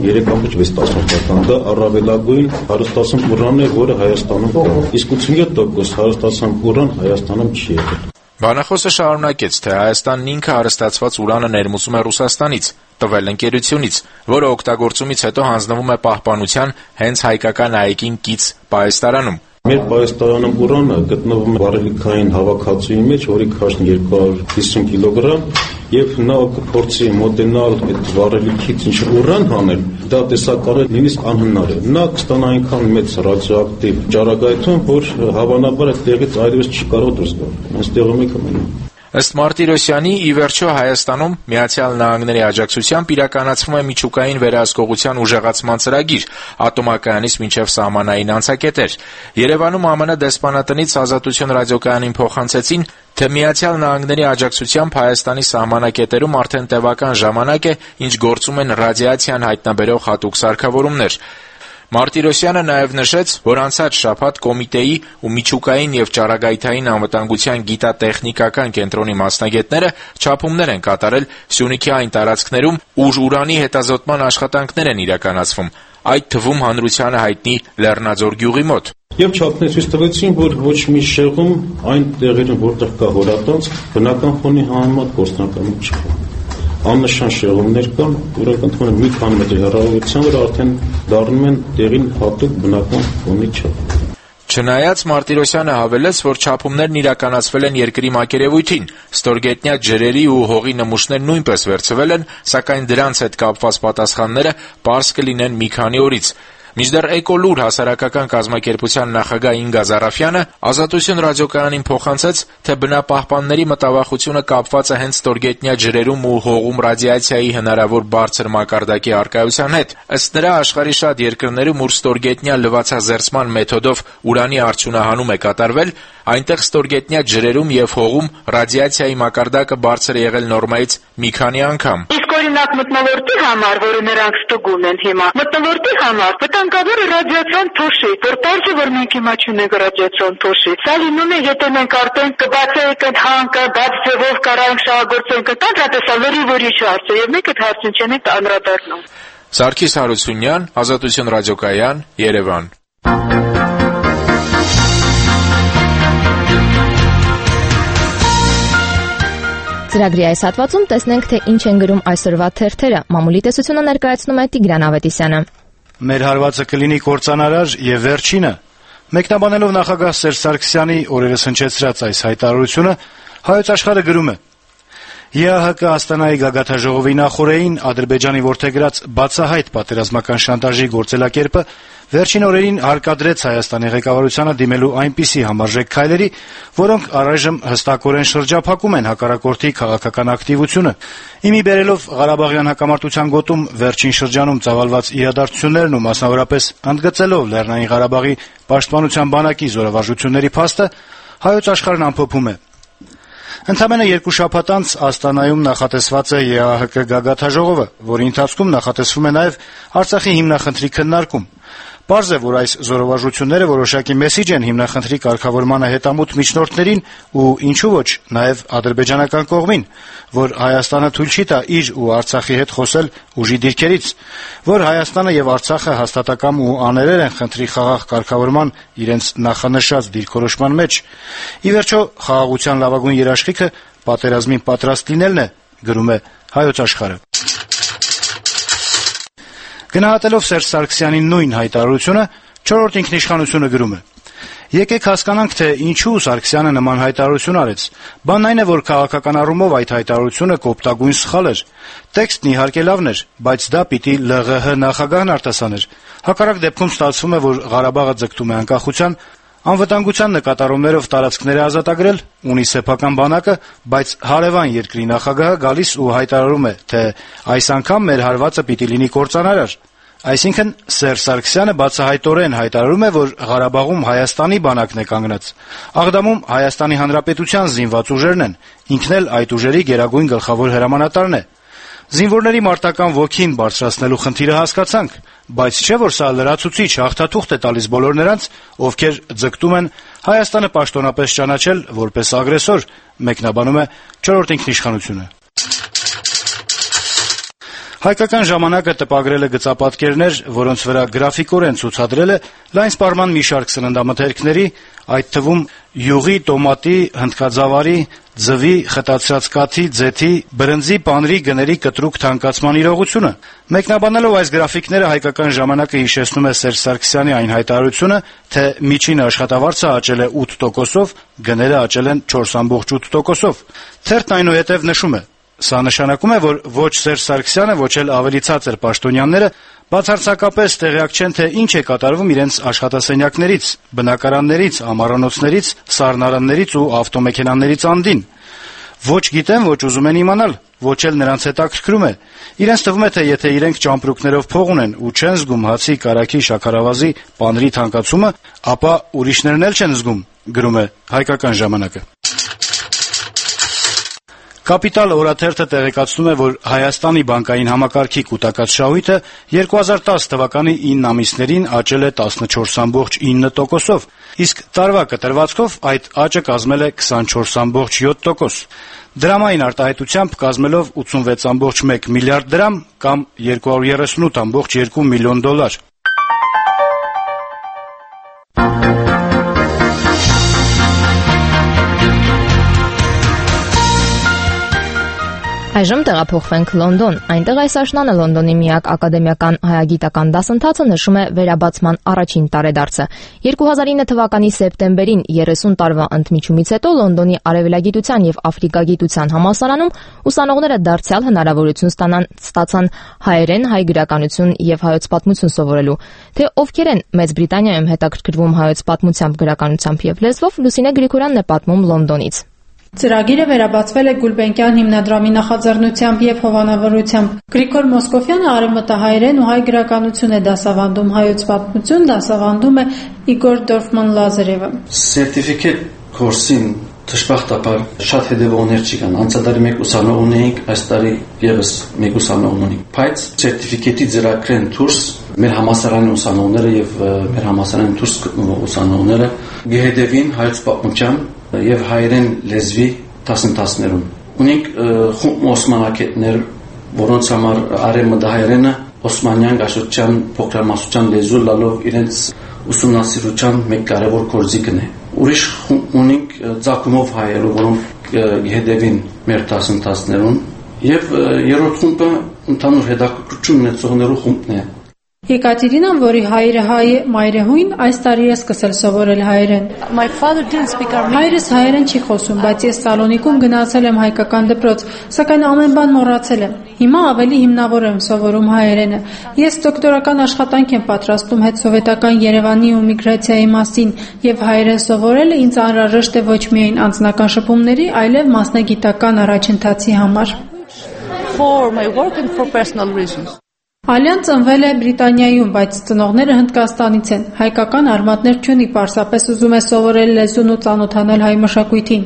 3.6 Դա առավելագույն հարստացում ուրան է, որը Հայաստանում կա։ Իսկ 87% հարստացան ուրան Հայաստանում չի եղել։ Բանախոսը շարունակեց, թե Հայաստանն ինքը հարստացված ուրանը ներմուծում է Ռուսաստանից, տվել ընկերությունից, որը օգտագործումից հետո հանձնվում է պահպանության հենց հայկական այգին կից պահեստարանում։ Մեր պահեստարանում ուրանը գտնվում է վառելիքային հավաքածուի մեջ, որի քաշն 250 կիլոգրամ, եւ նա կփորձի մոտենալ այդ վառելիքից ինչ ուրան հանել, դա տեսակարել նույնիսկ անհնար է։ Նա կստանա այնքան մեծ ռադիոակտիվ ճառագայթում, որ հավանաբար այդ տեղից այլևս չի կարող դուրս գալ։ Այստեղում է կմնա։ Ըստ Մարտիրոսյանի, ի վերջո Հայաստանում Միացյալ Նահանգների աջակցությամբ իրականացվում է միջուկային վերահսկողության ուժեղացման ծրագիր, ատոմակայանից մինչև սահմանային անցակետեր։ Երևանում ԱՄՆ դեսպանատնից Ազատություն ռադիոկայանին փոխանցեցին, թե Միացյալ Նահանգների աջակցությամբ Հայաստանի սահմանակետերում արդեն տևական ժամանակ է, ինչ գործում են ռադիացիան հայտնաբերող հատուկ սարքավորումներ։ Մարտիրոսյանը նաև նշեց, որ անցած շաբաթ Կոմիտեի ու միջուկային եւ ճառագայթային անվտանգության գիտատեխնիկական կենտրոնի մասնագետները չափումներ են կատարել Սյունիքի այն տարածքներում, ուր ուրանի հետազոտման աշխատանքներ են իրականացվում, այդ թվում հանրությանը հայտնի Լեռնաձոր գյուղի մոտ։ Եվ չափներ ցույց տվեցին, որ ոչ մի շեղում այն տեղերում, որտեղ կա հորատանց, բնական ֆոնի համեմատ գործնականում չկա։ Աննշան շեղումներ կան, որոնք ընդհանուր մի քանի մետր հեռավորության վրա արդեն դառնում են տեղին հատուկ բնական ֆոնի չափ։ Չնայած Մարտիրոսյանը հավելեց, որ չափումներն իրականացվել են երկրի մակերևույթին, ստորգետնյա ջրերի ու հողի նմուշներ նույնպես վերցվել են, սակայն դրանց հետ կապված պատասխանները պարզ կլինեն մի քանի օրից։ Մինչդեռ Էկոլուր հասարակական կազմակերպության նախագահ Ինգա Զարաֆյանը Ազատություն ռադիոկայանին փոխանցեց, թե բնապահպանների մտավախությունը կապված է հենց ստորգետնյա ջրերում ու հողում ռադիացիայի հնարավոր բարձր մակարդակի առկայության հետ։ Ըստ նրա, աշխարհի շատ երկրներում, ուր ստորգետնյա լվացազերծման մեթոդով ուրանի արդյունահանում է կատարվել, այնտեղ ստորգետնյա ջրերում եւ հողում ռադիացիայի մակարդակը բարձր է եղել նորմայից մի քանի անգամ։ Իսկ օրինակ մթնոլորտի համար, որը նրանք ստուգում են հիմա, մթնոլորտի համար վտանգավոր է ռադիացիոն թոշի, որ տարժե որ մենք հիմա չունենք ռադիացիոն թոշի։ Սա լինում է, եթե մենք արդեն կբացենք այդ հանքը, բաց ձևով կարանք շահագործենք, դա տեսալերի որիշ հարց է, եւ մենք այդ հարցին չենք անդրադառնում։ Սարգիս Հարությունյան, Ազատություն ռադիոկայան, Երևան։ Ծրագրի այս հատվածում տեսնենք, թե ինչ են գրում այսօրվա թերթերը։ Մամուլի տեսությունը ներկայացնում է Տիգրան Ավետիսյանը։ Մեր հարվածը կլինի կործանարար եւ վերջինը։ Մեկնաբանելով նախագահ Սերժ Սարգսյանի օրերս հնչեցրած այս հայտարարությունը, Հայոց Աշխարհը գրում է. ԵԱՀԿ Աստանայի գագաթաժողովի նախօրեին Ադրբեջանի որդեգրած բացահայտ պատերազմական շանտաժի գործելակերպը վերջին օրերին հարկադրեց Հայաստանի ղեկավարությանը դիմելու այնպիսի համարժեք քայլերի, որոնք առայժմ հստակորեն շրջափակում են հակառակորդի քաղաքական ակտիվությունը։ Իմի բերելով Ղարաբաղյան հակամարտության գոտում վերջին շրջանում ծավալված իրադարձություններն ու մասնավորապես ընդգծելով Լեռնային Ղարաբաղի պաշտպանության բանակի զորավարժությունների փաստը, Հայոց Աշխարհն ամփոփում է. Ընդամենը 2 շաբաթ անց Աստանայում նախատեսված է ԵԱՀԿ գագաթաժողովը, որի ընթացքում նախատեսվում է նաև Արցախի հիմնախնդրի քննարկում։ Պարզ է, որ այս զորավարժությունները որոշակի մեսիջ են հիմնախնդրի կարգավորմանը հետամուտ միջնորդներին ու ինչու ոչ նաև ադրբեջանական կողմին, որ Հայաստանը թույլ չի տա իր ու Արցախի հետ խոսել ուժի դիրքերից, որ Հայաստանը եւ Արցախը հաստատակամ ու աներեր են խնդրի խաղաղ կարգավորման իրենց նախանշած դիրքորոշման մեջ։ Ի վերջո, խաղաղության լավագույն երաշխիքը պատերազմին պատրաստ լինելն է, գրում է Հայոց Աշխարհը։ Գնահատելով Սերժ Սարգսյանի նույն հայտարարությունը, 4-րդ ինքնիշխանությունը գրում է. Եկեք հասկանանք, թե ինչու Սարգսյանը նման հայտարարություն արեց։ Բանն այն է, որ քաղաքական առումով այդ հայտարարությունը կոպտագույն սխալ էր։ Տեքստն իհարկե լավն էր, բայց դա պիտի ԼՂՀ նախագահն արտասաներ։ Հակառակ դեպքում ստացվում է, որ Ղարաբաղը ձգտում է անկախության, անվտանգության նկատառումներով տարածքներ է ազատագրել, ունի սեփական բանակը, բայց հարևան երկրի նախագահը գալիս ու հայտարարում է, թե այս անգամ մեր հարվածը պիտի լինի կործանարար։ Այսինքն Սերժ Սարգսյանը բացահայտորեն հայտարարում է, որ Ղարաբաղում Հայաստանի բանակն է կանգնած։ Աղդամում Հայաստանի Հանրապետության զինված ուժերն են, ինքն էլ այդ ուժերի գերագույն գլխավոր հրամանատարն է։ Զինվորների մարտական ոգին բարձրացնելու խնդիրը հասկացանք, բայց չէ՞ որ սա լրացուցիչ հաղթաթուղթ է տալիս բոլոր նրանց, ովքեր ձգտում են Հայաստանը պաշտոնապես ճանաչել որպես ագրեսոր, մեկնաբանում է «Չորրորդ ինքնիշխանությունը»։ Հայկական ժամանակը տպագրել է գծապատկերներ, որոնց վրա գրաֆիկորեն ցուցադրել է լայն սպառման մի շարք սննդամթերքների, այդ թվում յուղի, տոմատի, հնդկաձավարի, ձվի, խտացրած կաթի, ձեթի, բրնձի, պանրի գների կտրուկ թանկացման իրողությունը։ Մեկնաբանելով այս գրաֆիկները Հայկական ժամանակը հիշեցնում է Սերժ Սարգսյանի այն հայտարարությունը, թե միջին աշխատավարձը աճել է 8%-ով, գները աճել են 4.8%-ով։ Թերթն այնուհետև նշում է. Սա նշանակում է, որ ոչ Սերժ Սարգսյանը, ոչ էլ ավելի ցածր պաշտոնյաները բացարձակապես տեղյակ չեն, թե ինչ է կատարվում իրենց աշխատասենյակներից, բնակարաններից, ամառանոցներից, սառնարաններից ու ավտոմեքենաներից անդին։ Ոչ գիտեն, ոչ ուզում են իմանալ, ոչ էլ նրանց հետաքրքրում է։ Իրենց թվում է, թե եթե իրենք ճամպրուկներով փող ունեն ու չեն զգում հացի, կարագի, շաքարավազի, պանրի թանկացումը, ապա ուրիշներն էլ չեն զգում, գրում է Հայկական ժամանակը։ Կապիտալ օրաթերթը տեղեկացնում է, որ Հայաստանի բանկային համակարգի կուտակած շահույթը 2010 թվականի 9 ամիսներին աճել է 14.9%-ով, իսկ տարվա կտրվածքով այդ աճը կազմել է 24.7%, դրամային արտահայտությամբ կազմելով 86.1 միլիարդ դրամ կամ 238.2 միլիոն դոլար։ Այժմ տեղափոխվենք Լոնդոն։ Այնտեղ այս աշնանը Լոնդոնի միակ ակադեմիական հայագիտական դասընթացը նշում է վերաբացման առաջին տարեդարձը։ 2009 թվականի սեպտեմբերին 30 տարվա ընդմիջումից հետո Լոնդոնի արևելագիտության եւ աֆրիկագիտության համալսարանում ուսանողները դարձյալ հնարավորություն ստացան հայերեն, հայ գրականություն եւ հայոց պատմություն սովորելու։ Թե ովքեր են Մեծ Բրիտանիայում հետաքրքրվում հայոց պատմությամբ, գրականությամբ եւ լեզվով, Լուսինե Գրիգորյանն է պատմում Լոնդոնից։ Ծրագիրը վերաբացվել է Գուլբենկյան հիմնադրամի նախաձեռնությամբ եւ հովանավորությամբ։ Գրիգոր Մոսկովյանը արևմտահայերեն ու հայ գրականություն է դասավանդում, հայոց պատմություն դասավանդում է Իգոր Դորֆման-Լազարևը։ Սերտիֆիկետ կուրսին դժբախտաբար շատ հետևողներ չկան։ Անցյալ մեկ ուսանող ունեինք, այս տարի եւս մեկ ուսանող ունենք։ Բայց սերտիֆիկետի ծրագրեն դուրս մեր համալսարանի ուսանողները եւ մեր համալսարանի դուրս գտնվող ուսանողները գեհդեվին հայոց պատմության եւ հայերեն լեզվի դասընթացներում։ Ունենք խումբ օսմանակետներ, որոնց համար արևմտահայերենը օսմանյան գաշության փոքրամասնության լեզու լալով իրենց ուսումնասիրության մեկ կարևոր գործիքն է։ Ուրիշ խումբ ունենք ցակումով հայերը, որոնք գեհդեվին մեր դասընթացներում եւ երրորդ խումբը ընդհանուր հետաքրքրություն ունեցողներու խումբն է։ Եկատերինան, որի հայրը հայ է, մայրեհույն, այս տարի է սկսել սովորել հայերեն։ Հայրս հայերեն չի խոսում, բայց ես Սալոնիկում գնացել եմ հայկական դպրոց, սակայն ամեն բան մոռացել եմ։ Հիմա ավելի հիմնավոր եմ սովորում հայերենը։ Ես դոկտորական աշխատանք եմ պատրաստում հետսովետական Երևանի ու միգրացիայի մասին, եւ հայերեն սովորելը ինձ անհրաժեշտ է ոչ միայն անձնական շփումների, այլև մասնագիտական առաջընթացի համար։ Ալյան ծնվել է Բրիտանիայում, բայց ծնողները Հնդկաստանից են։ Հայկական արմատներ չունի, պարզապես ուզում է սովորել լեզուն ու ծանոթանալ հայ մշակույթին։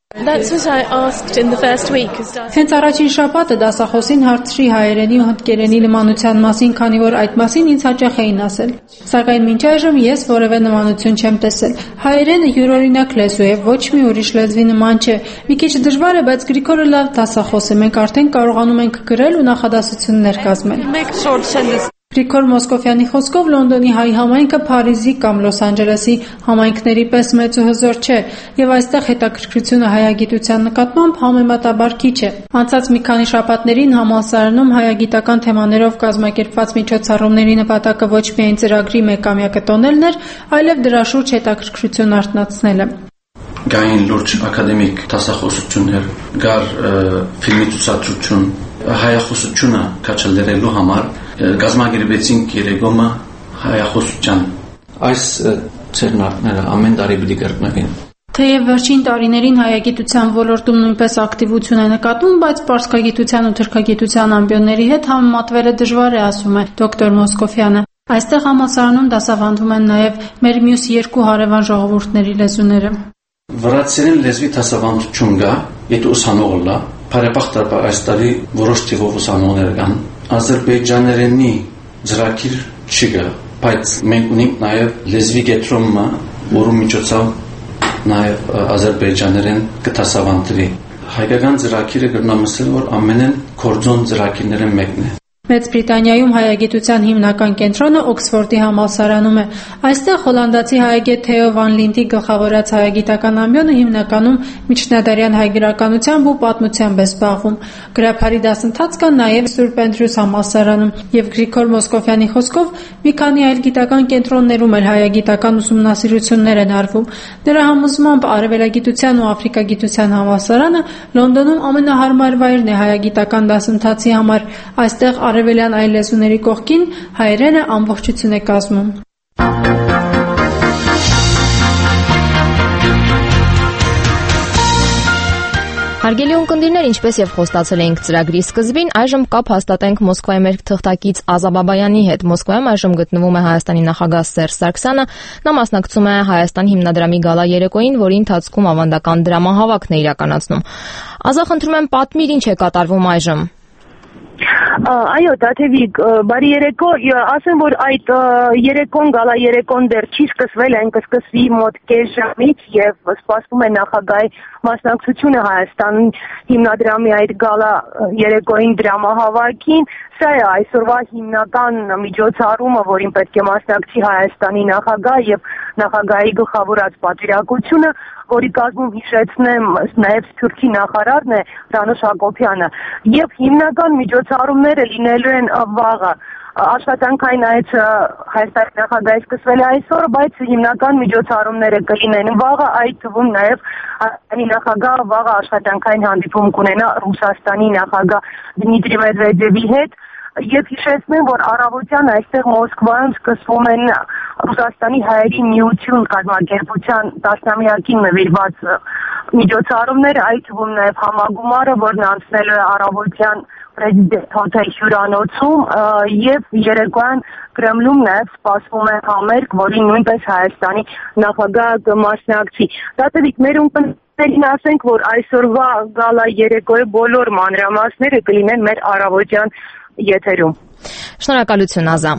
Հենց առաջին շաբաթը դասախոսին հարցրի հայերենի ու հնդկերենի նմանության մասին, քանի որ այդ մասին ինձ հաճախ էին ասել։ Սակայն մինչ այժմ ես որևէ նմանություն չեմ տեսել։ Հայերենը յուրօրինակ լեզու է, ոչ մի ուրիշ լեզվի նման չէ։ Մի քիչ դժվար է, բայց Գրիգորը լավ դասախոս է։ Մենք արդեն կարողանում ենք գրել ու նախադասություններ կազմել։ Գրիգոր Մոսկովյանի խոսքով Լոնդոնի հայ համայնքը Փարիզի կամ Լոս Անջելեսի համայնքների պես մեծ ու հզոր չէ, եւ այստեղ հետաքրքրությունը հայագիտության նկատմամբ համեմատաբար քիչ է։ Անցած մի քանի շաբաթներին համալսարանում հայագիտական թեմաներով կազմակերպված միջոցառումների նպատակը ոչ միայն ծրագրի մեկամյակը տոնելն էր, այլև դրա շուրջ հետաքրքրություն արթնացնելը։ Գային լուրջ ակադեմիկ դասախոսություններ, գար ֆիլմի ցուցադրություն, հայախոսությունը կաչելերելու համար գազագերբեցին երեգոմը հայախոսության այս ցերնակները ամեն տարի պիտի կրկնվեն։ Թեև վերջին տարիներին հայագիտության ոլորտում նույնպես ակտիվություն է նկատվում, բայց պարսկագիտության ու թուրքագիտության ամբիոնների հետ համեմատվելը դժվար է, ասում է դոկտոր Մոսկովյանը։ Այստեղ համալսարանում դասավանդվում են նաև մեր մյուս երկու հարևան ժողովուրդների լեզուները։ Վրացերեն լեզվի դասավանդություն կա, եթե ուսանողը լա, բարեբախտաբար այս տարի որոշ թիվով ուսանողներ կան։ Ադրբեջաներենի ծրագիր չկա, բայց մենք ունենք նաև լեզվի կետրոնը, որը միջոցով նաև ադրբեջաներեն կդասավանդվի։ Հայկական ծրագիրը կրնամասել, որ ամենեն կորձոն ծրագիրները մեկն է։ Մեծ Բրիտանիայում հայագիտության հիմնական կենտրոնը Օքսֆորդի համալսարանում է։ Այստեղ հոլանդացի հայագետ Թեո վան Լինդի գլխավորած հայագիտական ամբիոնը հիմնականում միջնադարյան հայ գրականությամբ ու պատմությամբ է զբաղվում։ Գրաբարի դասընթաց կա նաև Սուրբ Էնդրյուս համալսարանում, եւ Գրիգոր Մոսկովյանի խոսքով մի քանի այլ գիտական կենտրոններում էլ հայագիտական ուսումնասիրություններ են արվում։ Նրա համոզմամբ արևելագիտության ու աֆրիկագիտության համալսարանը Լոնդոնում ամենահարմար վայրն է հայագիտական դասընթացի համար։ Այստեղ արևելյան այլ լեզուների կողքին հայերենը ամբողջություն է կազմում։ Հարգելի ունկնդիրներ, ինչպես եւ խոստացել էինք ծրագրի սկզբին, այժմ կապ հաստատենք Մոսկվայի մեր թղթակից Ազա Բաբայանի հետ։ Մոսկվայում այժմ գտնվում է Հայաստանի նախագահ Սերժ Սարգսյանը։ Նա մասնակցում է Հայաստան հիմնադրամի գալա երեկոյին, որի ընթացքում ավանդական դրամահավաքն է իրականացնում։ Ազա, խնդրում եմ, պատմիր, ինչ է կատարվում այժմ։ Այո, Տաթևիկ, բարի երեկո, ասեմ, որ այդ երեկոն, գալա երեկոն դեռ չի սկսվել, այն կսկսվի մոտ կես ժամից եւ սպասվում է նախագահի մասնակցությունը Հայաստան հիմնադրամի այդ գալա երեկոյին դրամահավաքին։ Սա է այսօրվա հիմնական միջոցառումը, որին պետք է մասնակցի Հայաստանի նախագահ եւ նախագահի գլխավորած պատվիրակությունը, որի կազմում հիշեցնեմ նաև Թուրքի նախարարն է Դանուշ Հակոբյանը, եւ հիմնական միջոցառումները լինելու են վաղը։ Աշխատանքային այցը Հայաստանի նախագահի սկսվել է այսօր, բայց հիմնական միջոցառումները կլինեն վաղը, այդ թվում նաև Հայաստանի նախագահը վաղը աշխատանքային հանդիպում կունենա Ռուսաստանի նախագահ Դմիտրի Մեդվեդևի հետ։ Եվ հիշեցնեմ, որ առավոտյան այստեղ Մոսկվայում սկսվում են Ռուսաստանի հայերի միություն կազմակերպության 10-ամյակին նվիրված միջոցառումները, այդ թվում նաև համագումարը, որն անցնելու է առավոտյան Պրեզիդենտ հոթել հյուրանոցում եւ երեկոյան Կրեմլում նաև սպասվում է համերգ, որին նույնպես Հայաստանի նախագահը կմասնակցի։ Դատելիկ մեր ունկնդիրներին ասենք, որ այսօրվա գալա երեկոյի բոլոր մանրամասները կլինեն մեր առավոտյան եթերում։ Շնորհակալություն, Ազա։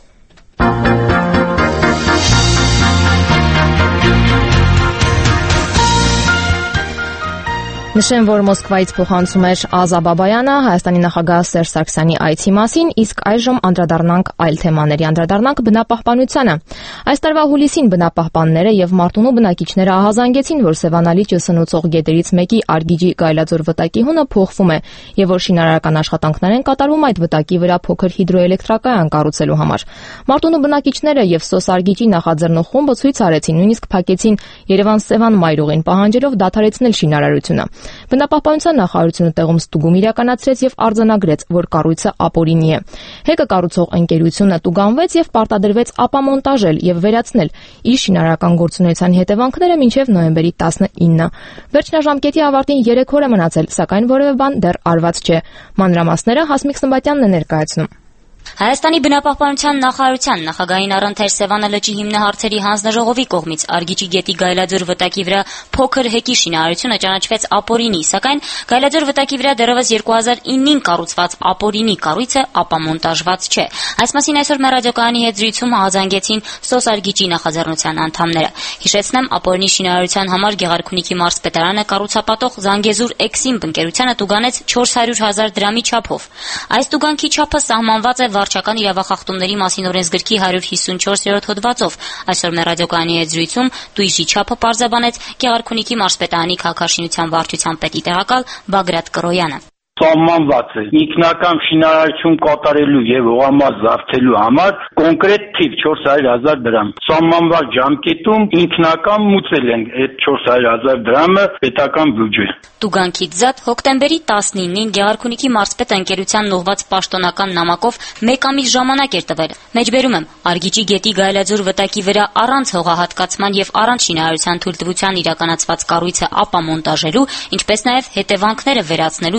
Նշեմ, որ Մոսկվայից փոխանցում էր Ազա Բաբայանը Հայաստանի նախագահ Սերժ Սարգսյանի այցի մասին, իսկ այժմ անդրադառնանք այլ թեմաների, անդրադառնանք բնապահպանությանը։ Այս տարվա հուլիսին բնապահպանները եւ Մարտունու բնակիչները ահազանգեցին, որ Սևանալիճը սնուցող գետերից մեկի Արգիջի Գայլաձոր վտակի հունը փոխվում է եւ որ շինարարական աշխատանքներ են կատարվում այդ վտակի վրա փոքր հիդրոէլեկտրակայան կառուցելու համար։ Մարտունու բնակիչները եւ Սոս Արգիջի նախաձեռնող խումբը ցույց արեցին, նույնիսկ փակեցին Երևան-Սևան մայրուղին, պահանջելով դադարեցնել շինարարությունը։ Բնապահպանության նախարարությունը տեղում ստուգում իրականացրեց եւ արձանագրեց, որ կառույցը ապօրինի է։ Հեկը կառուցող ընկերությունը տուգանվեց եւ պարտադրվեց ապամոնտաժել եւ վերացնել իր շինարարական գործունեության հետևանքները մինչեւ նոյեմբերի 19։ Վերջնաժամկետի ավարտին 3 օր է մնացել, սակայն որևէ բան դեռ արված չէ։ Մանրամասները Հասմիկ Սմբատյանն է ներկայացնում։ Հայաստանի բնապահպանության նախարարության նախագահային առընթեր Սևանա լճի հիմնահարցերի հանձնաժողովի կողմից Արգիջի գետի Գայլաձոր վտակի վրա փոքր հեկի շինարարությունը ճանաչվեց ապօրինի, սակայն Գայլաձոր վտակի վրա դեռևս 2009-ին կառուցված ապօրինի կառույցը ապամոնտաժված չէ։ Այս մասին այսօր մեր ռադիոկայանի հետ զրույցում ահազանգեցին Սոս Արգիջի նախաձեռնության անդամները։ Հիշեցնեմ, ապօրինի շինարարության համար Գեղարքունիքի մարզպետարանը կառուցապատող Զանգեզուր Էքսիմբ ընկերությանը տուգանեց 400,000 դրամի չափով։ Այս տուգանքի չափը սահմանված է վարչական իրավախախտումների մասին օրենսգրքի 154-րդ հոդվածով։ Այսօր մեր ռադիոկայանի հետ զրույցում տույժի չափը պարզաբանեց Գեղարքունիքի մարզպետարանի քաղաքաշինության վարչության պետի տեղակալ Բագրատ Կրոյանը։ Սահմանված է ինքնական շինարարություն կատարելու եւ ուղղամաս զարթելու համար կոնկրետ թիվ 400,000 դրամ։ Սահմանված ժամկետում ինքնական մուծել են այդ 400,000 դրամը պետական բյուջե։ Տուգանքից զատ հոկտեմբերի 19-ին Գեղարքունիքի մարզպետ ընկերությանն ուղղված պաշտոնական նամակով 1 ամիս ժամանակ էր տվել։ Մեջբերում եմ, Արգիջի գետի Գայլաձոր վտակի վրա առանց հողահատկացման եւ առանց շինարարության թույլտվության իրականացված կառույցը ապամոնտաժելու, ինչպես նաեւ հետևանքները վերացնելու եւ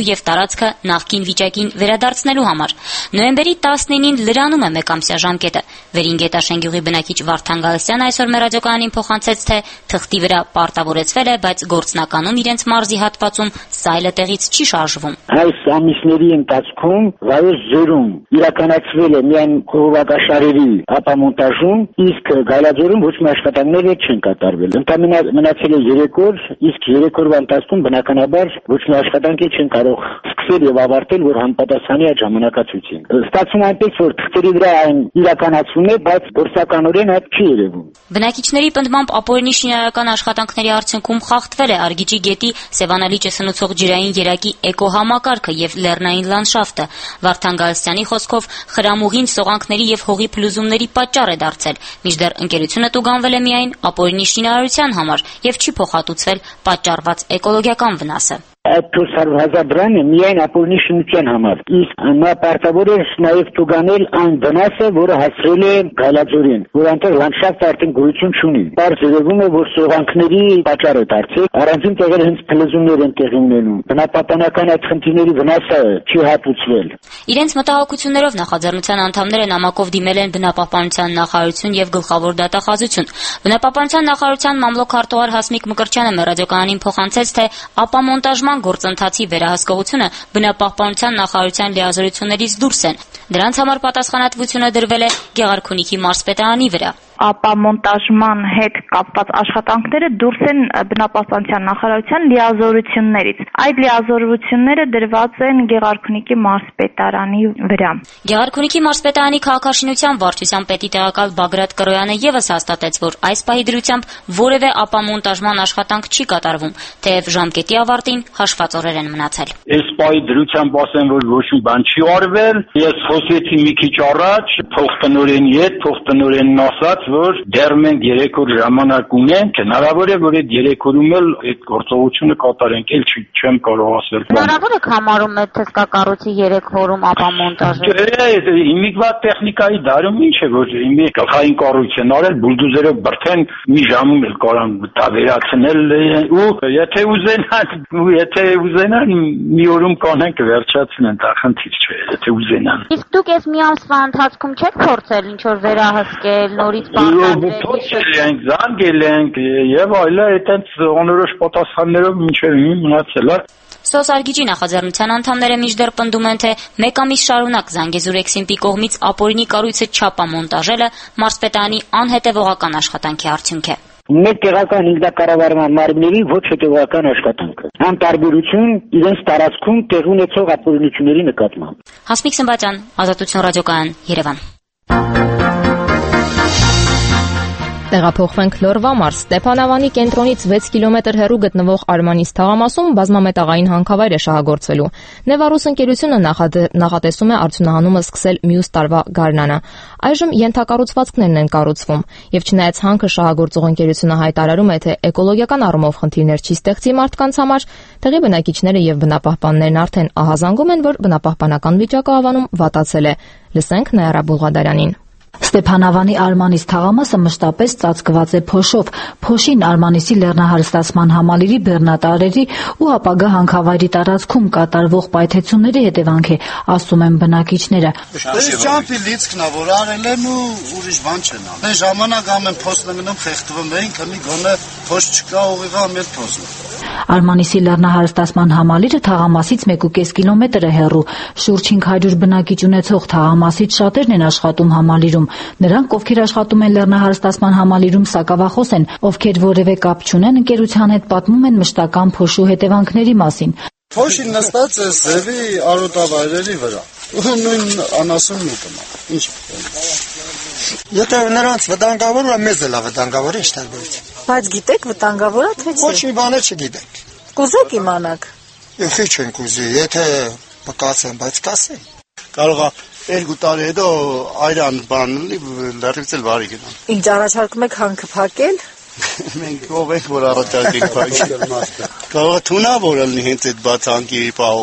տարածքը նախկին վիճակին վերադարձնելու համար։ Նոյեմբերի 19-ին լրանում է մեկամսյա ժամկետը։ Վերին Գետաշեն գյուղի բնակիչ Վարդան Գալստյանը այսօր մեր ռադիոկայանին փոխանցեց, թե թղթի վրա պարտավորեցվել է, բայց գործնականում իրենց մարզի հատվածում սայլը տեղից չի շարժվում։ Այս ամիսների ընթացքում Վայոց ձորում իրականացվել է միայն խողովակաշարերի ապամոնտաժում, իսկ Գայլաձորում ոչ մի աշխատանքներ չեն կատարվել։ Ընդամենը մնացել է 3 օր, իսկ 3 օրվա ընթացքում բնականաբար ոչ մի աշխատանք չեն կարող սկսել եւ ավարտել, որ համապատասխանի այդ ժամանակացույցին։ Ստացվում է այնպես, որ թղթերի վրա այն իրականացվում է, բայց գործականորեն այդ չի երևում։ Բնակիչների պնդմամբ ապօրինի շինարարական աշխատանքների արդյունքում խախտվել է Արգիջի գետի Սևանալիճը սնուցող ջրային երակի էկոհամակարգը եւ լեռնային լանդշաֆտը։ Վարդան Գալստյանի խոսքով խրամուղին սողանքների եւ հողի փլուզումների պատճառ է դարձել, մինչդեռ ընկերությունը տուգանվել է միայն ապօրինի շինարարության համար եւ չի փոխհատուցվել պատճառված էկոլոգիական վնասը։ Այդ 400,000 դրամը միայն ապօրինի շինության համար, իսկ նա պարտավոր է նաև տուգանել այն վնասը, որը հասցրել է Գայլաձորին, որ այնտեղ լանդշաֆտը արդեն գոյություն չունի։ Բարձ երևում է, որ սողանքների պատճառ է դարձել, առանձին տեղեր հենց փլուզումներ են տեղի ունենում։ Բնապատանական այդ խնդիրների վնասը չի հատուցվել։ Իրենց մտահոգություններով նախաձեռնության անդամները նամակով դիմել են բնապահպանության նախարարություն եւ գլխավոր դատախազություն։ Բնապահպանության նախարարության մամլոք քարտուղար Հասմիկ Մկրտչյանը մեր ռադիոկայանին փոխանցեց, թե ապամոնտաժման գործընթացի վերահսկողությունը բնապահպանության նախարարության լիազորություններից դուրս են։ Դրանց համար պատասխանատվությունը դրվել է Գեղարքունիքի մարզպետարանի վրա։ Ապամոնտաժման հետ կապված աշխատանքները դուրս են բնապահպանության նախարարության լիազորություններից։ Այդ լիազորությունները դրված են Գեղարքունիքի մարզպետարանի վրա։ Գեղարքունիքի մարզպետարանի քաղաքաշինության վարչության պետի տեղակալ Բագրատ Կրոյանը եւս հաստատեց, որ այս պահի դրությամբ որևէ ապամոնտաժման աշխատանք չի կատարվում, թեև ժամկետի ավարտին հաշված օրեր են մնացել։ Այս պահի դրությամբ ասեմ, որ ոչ մի բան չի արվել։ Ես խոսեցի մի քիչ առաջ փոխտնօրենի հետ, փոխտնօրենն ասաց, որ դեռ մենք 3 օր ժամանակ ունենք, հնարավոր է, որ այդ 3 օրում էլ այդ գործողությունը կատարենք, էլ չեմ կարող ասել։ Հնարավոր է համարում այդ տեսկակառույցի 3 օրում ապամոնտաժը։ Հիմիկվա տեխնիկայի դարում ինչ է, որ հիմի գլխային կառույց են արել, բուլդոզերով բրթեն, մի ժամում էլ կարան դա վերացնել ու եթե ուզենան մի օրում կանենք վերջացնեն, դա խնդիր չէ, եթե ուզենան։ Իսկ դուք այս մի ամսվա ընթացքում չեք փորձել ինչ որ վերահսկել, նորից Փոխել ենք, զանգել ենք եւ այլը, այդտենց անորոշ պատասխաններով մինչեւ մնացել է։ Սոս Արգիջի նախաձեռնության անդամները մինչդեռ պնդում են, թե մեկ ամիս շարունակ Զանգեզուր Էքսիմպի կողմից ապօրինի կառույցը չապամոնտաժելը մարզպետարանի անհետևողական աշխատանքի արդյունք է։ Մեկ տեղական ինքնակառավարման մարմինների ոչ հետևողական աշխատանքը։ Անտարբերություն իրենց տարածքում տեղի ունեցող ապօրինությունների նկատմամբ։ Հասմիկ Սմբատյան, Ազատություն ռադիոկայան, Երևան։ Տեղափոխվենք Լորվա մարզ։ Ստեփանավանի կենտրոնից 6 կիլոմետր հեռու գտնվող Արմանիս թաղամասում բազմամետաղային հանքավայր է շահագործվելու։ Նևարուս ընկերությունը նախատեսում է արդյունահանումը սկսել մյուս տարվա գարնանը։ Այժմ ենթակառուցվածքներն են կառուցվում, եւ չնայած հանքը շահագործող ընկերությունը հայտարարում է, թե էկոլոգիական առումով խնդիրներ չի ստեղծի մարդկանց համար, տեղի բնակիչները եւ բնապահպաններն արդեն ահազանգում են, որ բնապահպանական վիճակը Ավանում վատացել է։ Լսենք Նայարա Բուլղադարյանին։ Ստեփանավանի Արմանիս թաղամասը մշտապես ծածկված է փոշով։ Փոշին Արմանիսի լեռնահարստացման համալիրի բեռնատարերի ու ապագա հանքավայրի տարածքում կատարվող պայթեցումների հետևանք է, ասում են բնակիչները։ Ճամփի լիցքն է, որ արել են ու ուրիշ բան չեն անում։ Այս ժամանակ ամեն փոսն գնում խեղդվում ենք, մի գոնե փոս չկա, ուղիղ ամեն փոսն։ Արմանիսի լեռնահարստացման համալիրը թաղամասից 1.5 կիլոմետր է հեռու։ Շուրջ 500 բնակիչ ունեցող թաղամասից շատերն են աշխատում համալիրում։ Նրանք, ովքեր աշխատում են լեռնահարստացման համալիրում, սակավախոս են, ովքեր որևէ կապ չունեն ընկերության հետ, պատմում են մշտական փոշու հետևանքների մասին։ Փոշին նստած է ձևի արոտավայրերի վրա։ Ու նույն անասուն միտում է։ Ինչ։ Եթե նրանց վտանգավոր է, մեզ էլ է վտանգավոր, ինչ տարբերություն։ Բայց գիտեք վտանգավոր է, թե ոչ մի բան չգիտենք։ Կուզեք իմանաք։ Ինչ ենք ուզի, եթե պկացեն, բայց կասեն։ Կարող է 2 տարի հետո այրան բան լրիվ էլ բարի գնան։ Ինչ առաջարկում եք հանքը փակել։ Մենք ով ենք որ առաջարկենք փակել։ Կարող է թունավոր լինի հենց այդ բաց հանքի պահով։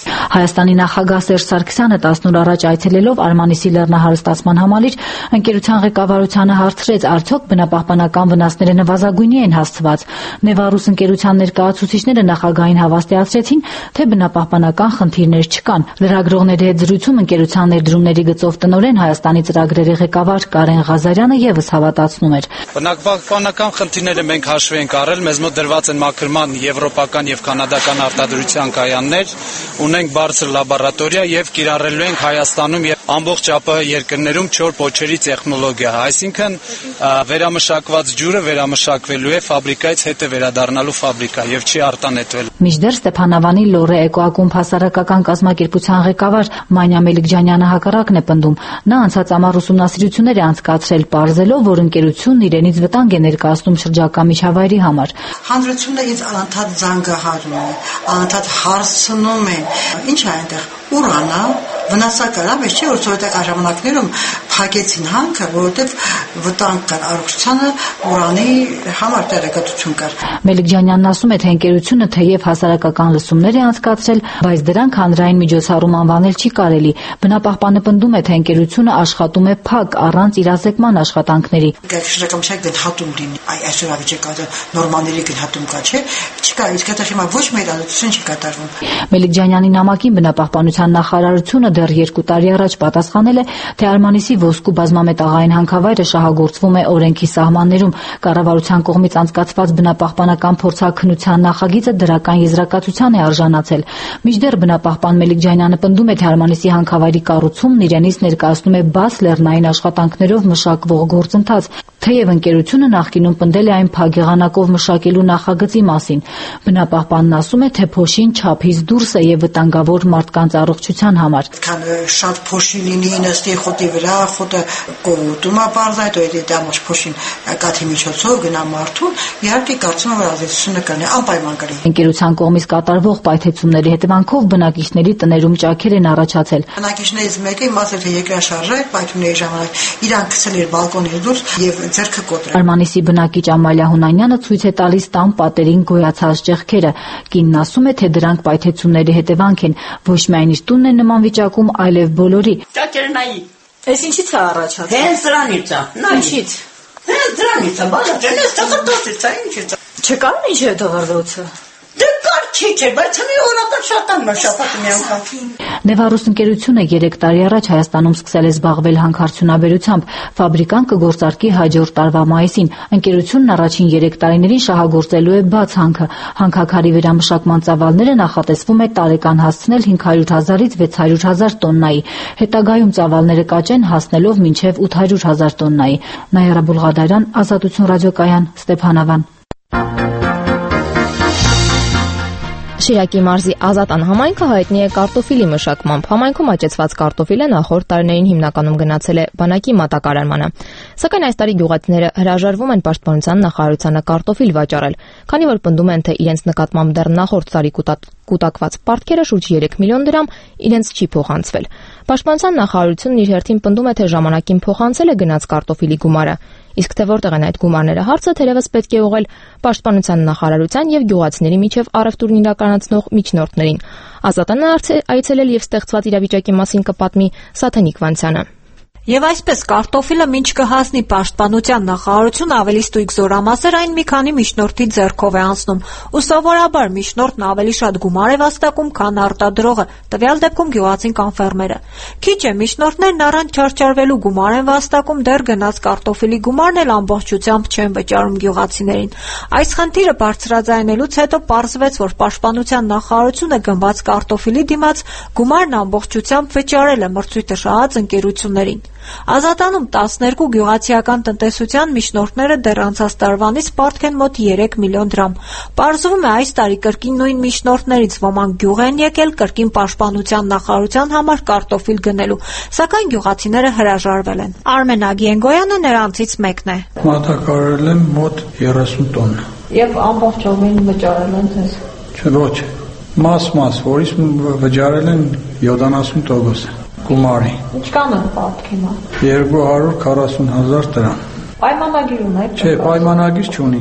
Հայաստանի նախագահ Սերժ Սարգսյանը 10 օր առաջ այցելելով Արմանիսի լեռնահարստացման համալիր ընկերության ղեկավարությանը հարցրեց, արդյոք բնապահպանական վնասները նվազագույնի են հասցված։ Նևարուս ընկերության ներկայացուցիչները նախագահին հավաստիացրեցին, թե բնապահպանական խնդիրներ չկան։ Լրագրողների հետ զրույցում ընկերության ներդրումների գծով տնօրեն Հայաստանի ծրագրերի ղեկավար Կարեն Ղազարյանը եւս հավատացնում էր. Բնապահպանական խնդիրները մենք հաշվի ենք առել, մեզ մոտ դրված են մաքրման եվրոպական եւ կանադական արտադրության կայաններ, ունենք բարձր լաբորատորիա եւ կիրառելու ենք Հայաստանում եւ ամբողջ ԱՊՀ երկրներում 4 փոչերի տեխնոլոգիա, այսինքն վերամշակված ջուրը վերամշակվելու է ֆաբրիկայից հետը վերադառնալու ֆաբրիկա եւ չի արտանետվելու։ Մինչդեռ Ստեփանավանի Լոռե էկոակումբ հասարակական կազմակերպության ղեկավար Մանյա Մելիքջանյանը հակառակն է պնդում։ Նա անցած ամառ ուսումնասիրություններ է անցկացրել, պարզելով, որ ընկերությունն իրենից վտանգ է ներկայացնում շրջակա միջավայրի համար։ Հանրությունը ինձ անընդհատ զանգահարում է, անընդհատ հարցնում է, ինչ է այնտեղ ուրանա, վնասակար, բայց չէ որ սովետական ժամանակներում փակեցին հանքը, որովհետև վտանգ կար առողջությանը, ուրանի համար տեղեկատվություն կար։ Մելիքջանյանն ասում է, թե ընկերությունը թեև հասարակական լսումներ է անցկացրել, բայց դրանք հանրային միջոցառում անվանել չի կարելի։ Բնապահպանը պնդում է, թե ընկերությունը աշխատում է փակ, առանց իրազեկման աշխատանքների։ Շրջակամշակ գնահատում լինի, այսօր ավիճակը նորմաների գնահատում կա, չէ՞, չկա, իսկ դա հիմա ոչ մի իրադարձություն չի կատարվում։ Մելիքջանյանի նամակին բնապահպանության նախարարությունը դեռ 2 տարի առաջ պատասխանել է, թե Արմանիսի ոսկու բազմամետաղային հանքավայրը շահագործվում է օրենքի սահմաններում։ Կառավարության կողմից անցկացված բնապահպանական փորձաքննության նախագիծը դրական եզրակացության է արժանացել։ Մինչդեռ բնապահպան Մելիքջանյանը պնդում է, թե Արմանիսի հանքավայրի կառուցումն իրենից ներկայացնում է բաց լեռնային աշխատանքներով մշակվող գործընթաց, թեև ընկերությունը նախկինում պնդել է այն փակ եղանակով մշակելու նախագծի մասին։ Բնապահպանն ասում է, թե փոշին չափից դուրս է եւ վտանգավոր մարդկանց առողջության համար։ Քան շատ փոշի լինի նստի խոտի վրա, խոտը կողոտում է բարձրայտ, այդ դա ոչ փոշին կաթի միջոցով գնա մարդուն, իհարկե կարծում եմ որ ազդեցությունը կլինի անպայման կլինի։ Ընկերության կողմից կատարվող պայթեցումների հետևանքով բնակիչների տներում ճաքեր են առաջացել։ Բնակիչներից մեկը իմացել թե երկրաշարժը պայթյունների ժամանակ իրան գցել էր բալկոնից դուրս եւ ձեռքը կոտրել։ Արմանիսի բնակիչ Ամալիա Հունանյանը ցույց է տալիս տան պատերին գոյացած ճեղքերը։ Կինն ասում է, թե դրանք պայթեցումների հետևանք են, ոչ միայն իր տունն է նման վիճակում, այլև բոլորի։ Ճաքերնայի։ Այս ինչի՞ց է առաջացել։ Հենց դրանից է։ Ինչի՞ց։ Հենց դրանից է, բաժաճեն, այս տղրդոցից է, ինչի՞ց է։ Չկար ինչ է տղրդոցը։ Դե կար չի, բայց հնի օրական շատան շաբաթը մի անգամ։ Նևարուս ընկերությունը 3 տարի առաջ Հայաստանում սկսել է զբաղվել հանքարդյունաբերությամբ։ Ֆաբրիկան կգործարկի հաջորդ տարվա մայիսին։ Ընկերությունն առաջին 3 տարիներին շահագործելու է բաց հանքը։ Հանքաքարի վերամշակման ծավալները նախատեսվում է տարեկան հասցնել 500,000-ից 600,000 տոննայի։ Հետագայում ծավալները կաճեն, հասնելով մինչև 800,000 տոննայի։ Նայարա Բուլղադարյան, Ազատություն ռադիոկայան, Ստեփանավան։ Շիրակի մարզի Ազատ անհամայնքը հայտնի է կարտոֆիլի մշակմամբ։ Համայնքում աճեցված կարտոֆիլը նախորդ տարիներին հիմնականում գնացել է բանակի մատակարարմանը։ Սակայն այս տարի գյուղացիները հրաժարվում են Պաշտպանության նախարարությանը կարտոֆիլ վաճառել, քանի որ պնդում են, թե իրենց նկատմամբ դեռ նախորդ տարի կուտակված պարտքերը շուրջ 3 միլիոն դրամ իրենց չի փոխանցվել։ Պաշտպանության նախարարությունն իր հերթին պնդում է, թե ժամանակին փոխանցել է գնաց կարտոֆիլի գումարը, իսկ թե որտեղ են այդ գումարները հարցը թերևս պետք է ուղղել Պաշտպանության նախարարության եւ գյուղացիների միջև առևտուրն իրականացնող միջնորդներին։ Ազատան այցելել եւ ստեղծված իրավիճակի մասին կպատմի Սաթենիկ Վանցյանը։ Եվ այսպես կարտոֆիլը մինչ կհասնի Պաշտպանության նախարարություն ավելի ստույգ զորամասեր այն մի քանի միջնորդի ձեռքով է անցնում, ու սովորաբար միջնորդն ավելի շատ գումար է վաստակում, քան արտադրողը, տվյալ դեպքում գյուղացին կամ ֆերմերը։ Քիչ է, միջնորդներն առանց չարչարվելու գումար են վաստակում, դեռ գնաց կարտոֆիլի գումարն էլ ամբողջությամբ չեն վճարում գյուղացիներին։ Այս խնդիրը բարձրաձայնելուց հետո պարզվեց, որ Պաշտպանության նախարարությունը գնված կարտոֆիլի դիմաց գումարն ամբողջությամբ վճարել է մրցույթը շահած ընկերություններին։ Ազատանում 12 գյուղացիական տնտեսության միջնորդները դեռ անցած տարվանից պարտք են մոտ 3 միլիոն դրամ։ Պարզվում է այս տարի կրկին նույն միջնորդներից ոմանք գյուղ են եկել կրկին Պաշտպանության նախարարության համար կարտոֆիլ գնելու, սակայն գյուղացիները հրաժարվել են։ Արմեն Ագիենգոյանը նրանցից մեկն է։ Մատակարարել եմ մոտ 30 տոննա։ Եվ ամբողջովին վճարել են ձեզ։ Ոչ, մաս, որից վճարել են 70% գումարի։ Ինչքան է պարտք հիմա։ 240,000 դրամ։ Պայմանագիր ունեք։ Չէ, պայմանագիր չունենք։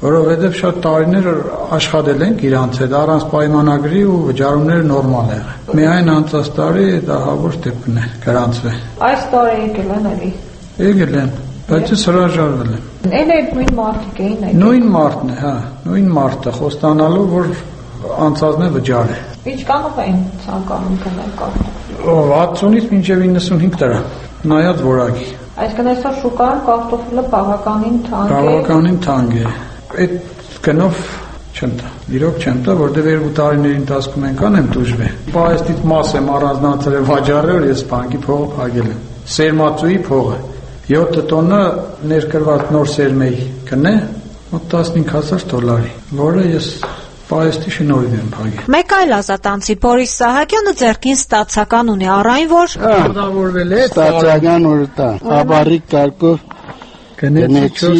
որովհետև շատ տարիներ աշխատել ենք իրանց հետ առանց պայմանագրի ու վճարումները նորմալ եղել։ Միայն անցած տարի դա հավուր դեպքն է գրանցվել։ Այս տարի եկել են էլի։ Եկել են, բայց ես հրաժարվել եմ։ Էլ այդ նույն մարդիկ էին այդ։ Նույն մարդն է, հա, նույն մարդը խոստանալու, որ անցածն է վճարը։ Ինչքանով էին ցանկանում գնել կարտոֆիլ։ 60-ից մինչև 95 դրամ, նայած որակի։ Այսինքն այսօր շուկայում կարտոֆիլը բավականին թանկ է։ Բավականին թանկ է։ Այդ գնով չեմ տա, իրոք չեմ տա, որտեղ 2 տարիների ընթացքում ենքան եմ դժվել։ Պահեստից մաս եմ առանձնացրել վաճառել, որ ես բանկի փողը փակել եմ։ Սերմացուի փողը 7 տոննա ներկրված նոր սերմեի գնե մոտ $15,000, որը ես պահեստի շնորհիվ եմ փակել։ Մեկ այլ ազատանցի Բորիս Սահակյանը ձեռքին ստացական ունի, առայն որ կոդավորվել է ստացական օրտա, աբարիկ կարգով գնեցի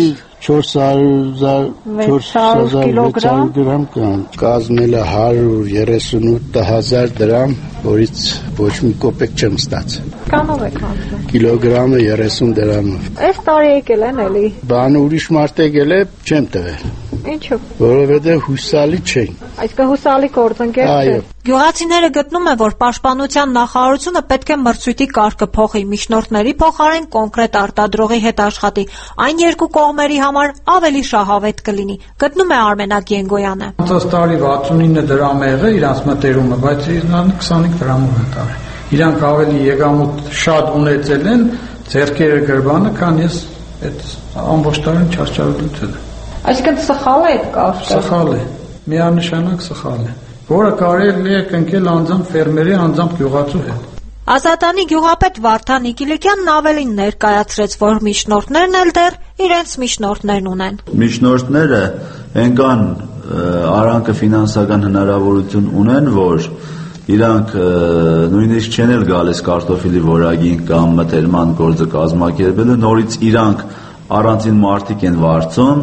400,000 կիլոգրամ կան, կազմել է 138,000 դրամ, որից ոչ մի կոպեկ չեմ ստացել։ Կանով եք հանձնել։ Կիլոգրամը 30 դրամով։ Այս տարի եկել են էլի։ Բանը ուրիշ մարդ եկել է, չեմ տվել։ Ինչու՞։ Որովհետև հուսալի չէին։ Այսինքն հուսալի գործընկեր չէ։ Գյուղացիները գտնում են, որ պաշտպանության նախարարությունը պետք է մրցույթի կարգը փոխի, միջնորդների փոխարեն կոնկրետ արտադրողի հետ աշխատի։ Այն երկու կողմերի համար ավելի շահավետ կլինի, գտնում է Արմենակ Ենգոյանը։ Անցած տարի 69 դրամ է եղել իրանց մտերումը, բայց իրան 25 դրամով են տարել։ Իրանք ավելի եկամուտ շատ ունեցել են, ձեռքերը գրբանը, քան ես այդ ամբողջ տարին չարչարել։ Այսինքն սխալ է այդ կարգը։ Սխալ է, միանշանակ սխալ է, որը կարելի է կնքել անձամբ ֆերմերի, անձամբ գյուղացու հետ։ Ազատանի գյուղապետ Վարդան Նիկիլիկյանն ավելին ներկայացրեց, որ միջնորդներն էլ դեռ իրենց միջնորդներն ունեն։ Միջնորդները այնքան արանքը ֆինանսական հնարավորություն ունեն, որ իրանք նույնիսկ չեն էլ գալիս կարտոֆիլի որակին կամ մտերման գործը կազմակերպելու, նորից իրանք առանցին մարդիկ են վարձում,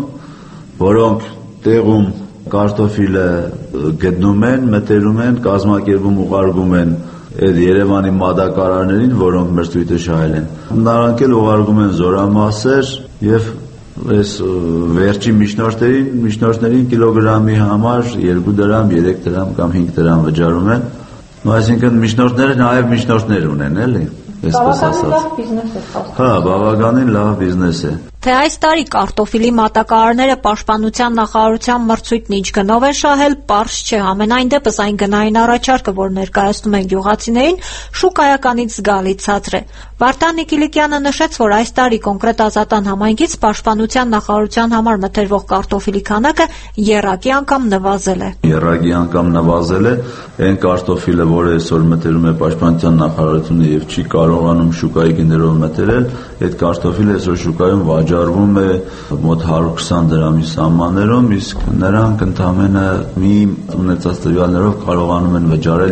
որոնք տեղում կարտոֆիլը գտնում են, մտերում են, կազմակերպում ուղարկում են այդ Երևանի մատակարարներին, որոնք մրցույթը շահել են։ Նրանք էլ ուղարկում են զորամասեր եւ այս վերջի միջնորդներին կիլոգրամի համար 2 դրամ, 3 դրամ կամ 5 դրամ վճարում են։ Այսինքն միջնորդները նաեւ միջնորդներ ունեն, էլի։ Բավականին լավ բիզնես է խոսքը։ Հա, բավականին լավ բիզնես է։ Թե այս տարի կարտոֆիլի մատակարարները պաշտպանության նախարարության մրցույթն ինչ գնով են շահել, պարզ չէ։ Համենայն դեպս այն գնային առաջարկը, որ ներկայացնում են գյուղացիներին, շուկայականից զգալի ցածր է։ Վարդան Նիկիլիկյանը նշեց, որ այս տարի կոնկրետ Ազատան համայնքից պաշտպանության նախարարության համար մթերվող կարտոֆիլի քանակը եռակի անգամ նվազել է։ Եռակի անգամ նվազել է այն կարտոֆիլը, որը այսօր մթերում է պաշտպանության նախարարությունը եւ չի կարողանում շուկայի գներով մթերել, այդ կարտոֆիլը այսօր շուկայում վաճառվում է մոտ 120 դրամի սահմաններում, իսկ նրանք ընդամենը մի ունեցած տվյալներով կարողանում են վճարել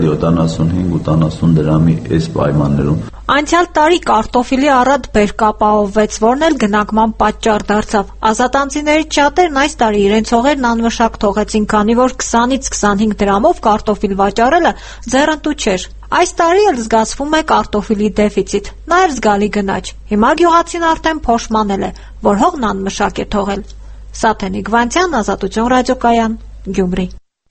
75-80 դրամի այս պայմաններում։ Անցյալ տարի կարտոֆիլի առատ բերք ապահովվեց, որն էլ գնանկման պատճառ դարձավ։ Ազատանցիներից շատերն այս տարի իրենց հողերն անմշակ թողեցին, քանի որ 20-ից 25 դրամով կարտոֆիլ վաճառելը ձեռնտու չէր։ Այս տարի էլ զգացվում է կարտոֆիլի դեֆիցիտ, նաև զգալի գնաճ։ Հիմա գյուղացին արդեն փոշմանել է, որ հողն անմշակ է թողել։ Սաթենիկ Վանցյան, Ազատություն ռադիոկայան, Գյումրի։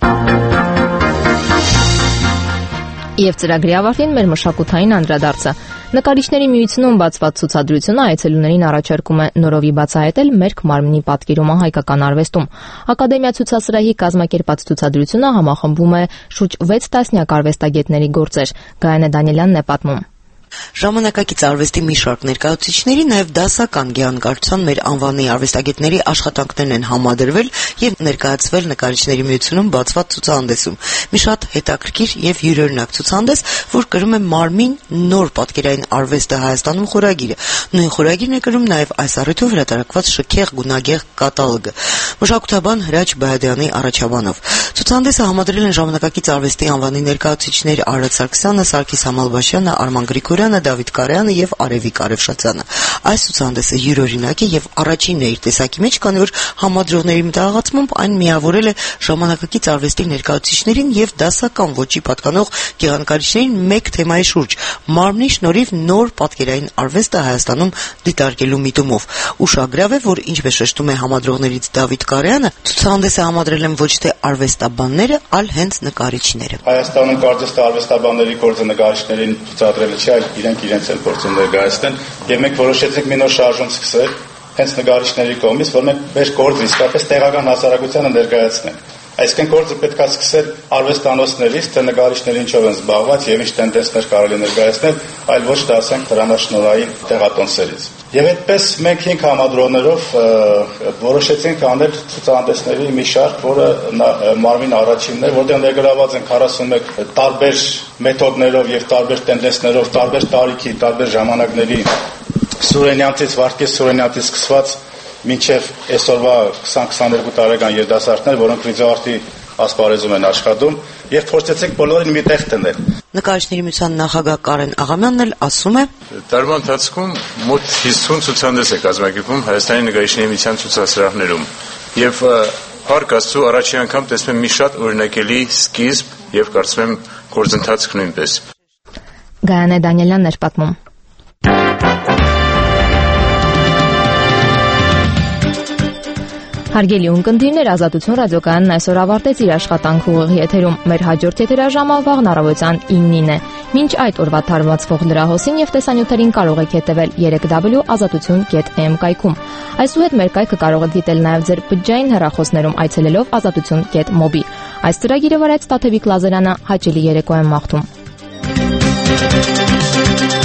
Եվ ծրագրի ավարտին մեր մշակութային անդրադարձը։ Նկարիչների միությունում բացված ցուցադրությունը այցելուներին առաջարկում է նորովի բացահայտել մերկ մարմնի պատկերումը հայկական արվեստում։ Ակադեմիա ցուցասրահի կազմակերպած ցուցադրությունը համախմբում է շուրջ 6 տասնյակ արվեստագետների գործեր։ Գայանե Դանիելյանն է պատմում։ Ժամանակակից արվեստի մի շարք ներկայացուցիչների, նաև դասական գեղանկարչության մեր անվանի արվեստագետների աշխատանքներն են համադրվել եւ ներկայացվել նկարիչների միությունում բացված ցուցահանդեսում։ Մի շատ հետաքրքիր եւ յուրօրինակ ցուցահանդես, որ կրում է «Մարմին նոր պատկերային արվեստը Հայաստանում» խորագիրը։ Նույն խորագիրն է կրում նաև այս առիթով հրատարակված շքեղ գունագեղ կատալոգը։ Մշակութաբան Հրաչ Բայադյանի առաջաբանով ցուցահանդեսը համադրել են ժամանակակից արվեստի անվանի ներկայացուցիչներ Արադ Սարգսյանը, Սարգիս Համալբաշյանը, Արման Գրիգորյանը, Դավիթ Կարյանը եւ Արևիկ Արևշացյանը։ Այս ցուցահանդեսը յուրօրինակ է եւ առաջինն է իր տեսակի մեջ, քանի որ համադրողների մտահղացմամբ այն միավորել է ժամանակակից արվեստի ներկայացուցիչներին եւ դասական ոճի պատկանող գեղանկարիչներին մեկ թեմայի շուրջ՝ մարմնի շնորհիվ նոր պատկերային արվեստը Հայաստանում դիտարկելու միտումով։ Ուշագրավ է, որ ինչպես շեշտում է համադրողներից Դավիթ Օթկարյանը ցուցահանդեսը համադրել են ոչ թե արվեստաբանները, այլ հենց նկարիչները։ Հայաստանում կարծես թե արվեստաբանների գործը նկարիչներին ցուցադրելը չի, այլ իրենք իրենց են փորձում ներկայացնել, եւ մենք որոշեցինք մի նոր շարժում սկսել հենց նկարիչների կողմից, որ մենք մեր գործը իսկապես տեղական հասարակությանը ներկայացնենք։ Այսինքն գործը պետք է սկսել արվեստանոցներից, թե նկարիչները ինչով են զբաղված եւ ինչ տենդենսներ կարելի ներկայացնել, այլ ոչ թե ասենք դրանաշնորհային տեղատոմսերից։ Եվ այդպես մենք 5 համադրողներով որոշեցինք անել ցուցահանդեսների մի շարք, որը մարմին առաջինն է, որտեղ ներգրաված են 41 տարբեր մեթոդներով եւ տարբեր տենդենսներով, տարբեր տարիքի, տարբեր ժամանակների Սուրենյանից, Վարդգես Սուրենյանից սկսված մինչև այսօրվա 20-22 տարեկան երիտասարդներ, որոնք վիդեոարտի ասպարեզում են աշխատում, եւ փորձեցինք բոլորին մի տեղ դնել։ Նկարիչների միության նախագահ Կարեն Աղամյանն էլ ասում է. Տարվա ընթացքում մոտ 50 ցուցահանդես է կազմակերպվում Հայաստանի նկարիչների միության ցուցասրահներում եւ Փառք Աստծո առաջին անգամ տեսնում եմ մի շատ օրինակելի սկիզբ եւ կարծում եմ գործընթացք նույնպես։ Գայանե Դանիելյանն էր պատմում։ Հարգելի ունկնդիրներ, Ազատություն ռադիոկայանն այսօր ավարտեց իր աշխատանքը ուղիղ եթերում։ Մեր հաջորդ եթերաժամը վաղն առավոտյան 9-ին է։ Մինչ այդ օրվա թարմացվող լրահոսին եւ տեսանյութերին կարող եք հետևել 3w.azatutun.am կայքում։ Այսուհետ մեր կայքը կարող եք դիտել նաեւ ձեր բջջային հեռախոսներում այցելելով azatutun.mobi։ Այս ծրագիրը վարեց Տաթևիկ Լազարյանը, հաճելի երեկո եմ մաղթում։